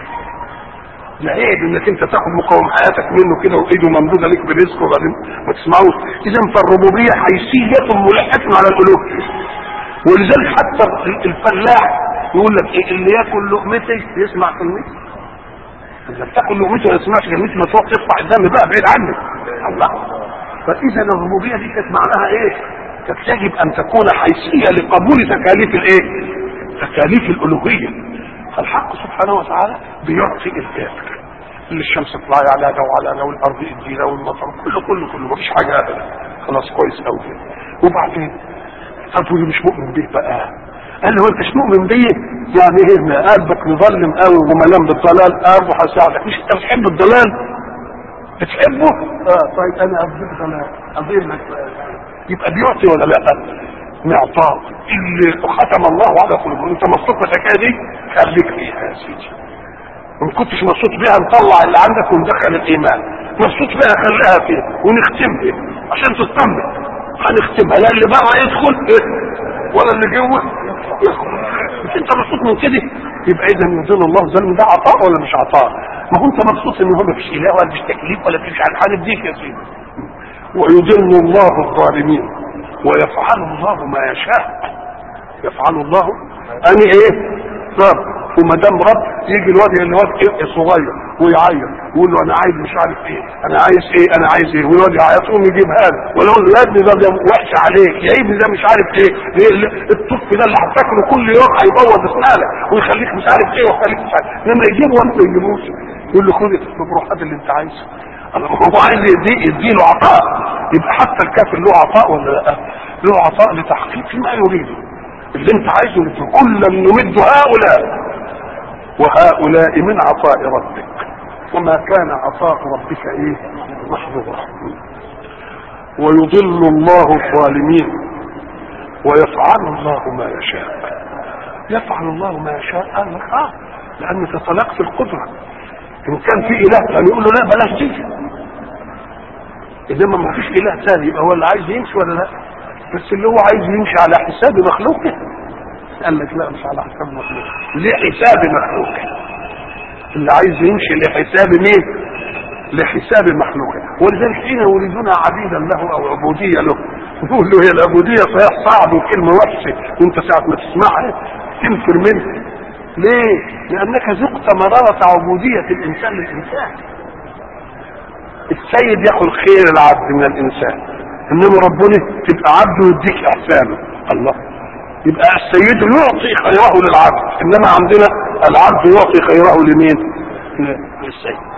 لا عيب انك انت تاخد مقوم حياتك منه كده وايده ممدوده لك برزقه وبعدين ما تسمعوش. اذا فالربوبيه حيثيه ملحه على الالوهيه. ولذلك حتى الفلاح يقول لك إيه اللي ياكل لقمتي يسمع كلمتي، اذا بتاكل لقمتي وما يسمعش كلمتي ما تروح تقطع الدم بقى بعيد عنك. الله. فاذا الربوبيه دي كانت معناها ايه؟ كانت يجب ان تكون حيثيه لقبول تكاليف الايه؟ تكاليف الالوهيه. فالحق سبحانه وتعالى بيعطي الكافر اللي الشمس تطلع على ده وعلى ده والارض الجيله والمطر كله مفيش حاجه ابدا، خلاص كويس قوي. وبعدين طب واللي مش مؤمن به بقى؟ قال له انت مش مؤمن بيه يعني ايه؟ قلبك مظلم قوي وملام بالضلال. ارجو هساعدك. مش انت بتحب الضلال؟ بتحبه؟ طيب انا اديك ضلال اضيف لك. يبقى بيعطي ولا لا؟ معطاء اللي ختم الله على قلوبهم. انت مبسوط بالحكايه دي خليك فيها يا سيدي. ما كنتش مبسوط بيها نطلع اللي عندك وندخل الايمان. مبسوط بيها خليها فيها ونختمها عشان تطمن. هنختمها لا اللي بقى يدخل ولا اللي جوه يدخل. مش انت مبسوط من كده؟ يبقى اذا يضل الله ظلم. ده عطاء ولا مش عطاء؟ ما هو انت مبسوط ان هو مفيش اله ولا مفيش تكليف ولا مفيش حاجه ديك يا سيدي. ويضل الله الظالمين ويفعل الله ما يشاء. يفعل الله اني ايه؟ رب. وما دام رب يجي الواد اللي هو صغير ويعيط ويقول له انا عايز مش عارف ايه، انا عايز ايه، انا عايز ايه، والواد يعيط يقوم يجيبها له ولو يا ابني ده وحش عليك يا ابني ده مش عارف ايه، الطف ده اللي هتاكله كل يوم هيبوظ اسنانك ويخليك مش عارف ايه ويخليك مش عارف. لما يجيبه وانت ما يجيبوش يقول له خد روح هات اللي انت عايزه. هو عايز يديله عطاء. يبقى حتى الكافر له عطاء ولا لا؟ له عطاء لتحقيق ما يريده. اللي انت عايزه كلا نمد هؤلاء وهؤلاء من عطاء ربك وما كان عطاء ربك ايه؟ محظورا. ويضل الله الظالمين ويفعل الله ما يشاء. يفعل الله ما يشاء. قال لك لان تطلقت القدره. ان كان في اله كان يقول له لا بلاش تيجي، انما ما فيش اله ثاني يبقى هو اللي عايز يمشي ولا لا؟ بس اللي هو عايز يمشي على حساب مخلوقه قال لك لا مش على حساب مخلوق، لحساب مخلوق. اللي عايز يمشي لحساب مين؟ لحساب مخلوق. ولذلك حين يريدون عبيدا له او عبوديه له يقول له هي العبوديه صحيح صعب وكلمه وحشه وانت ساعه ما تسمعها تنفر منها. ليه؟ لانك ذقت مراره عبوديه الانسان للانسان. السيد ياخذ خير العبد من الانسان، انما ربنا تبقى عبد ويديك احسانه. الله، يبقى السيد يعطي خيره للعبد، انما عندنا العبد يعطي خيره لمين؟ للسيد.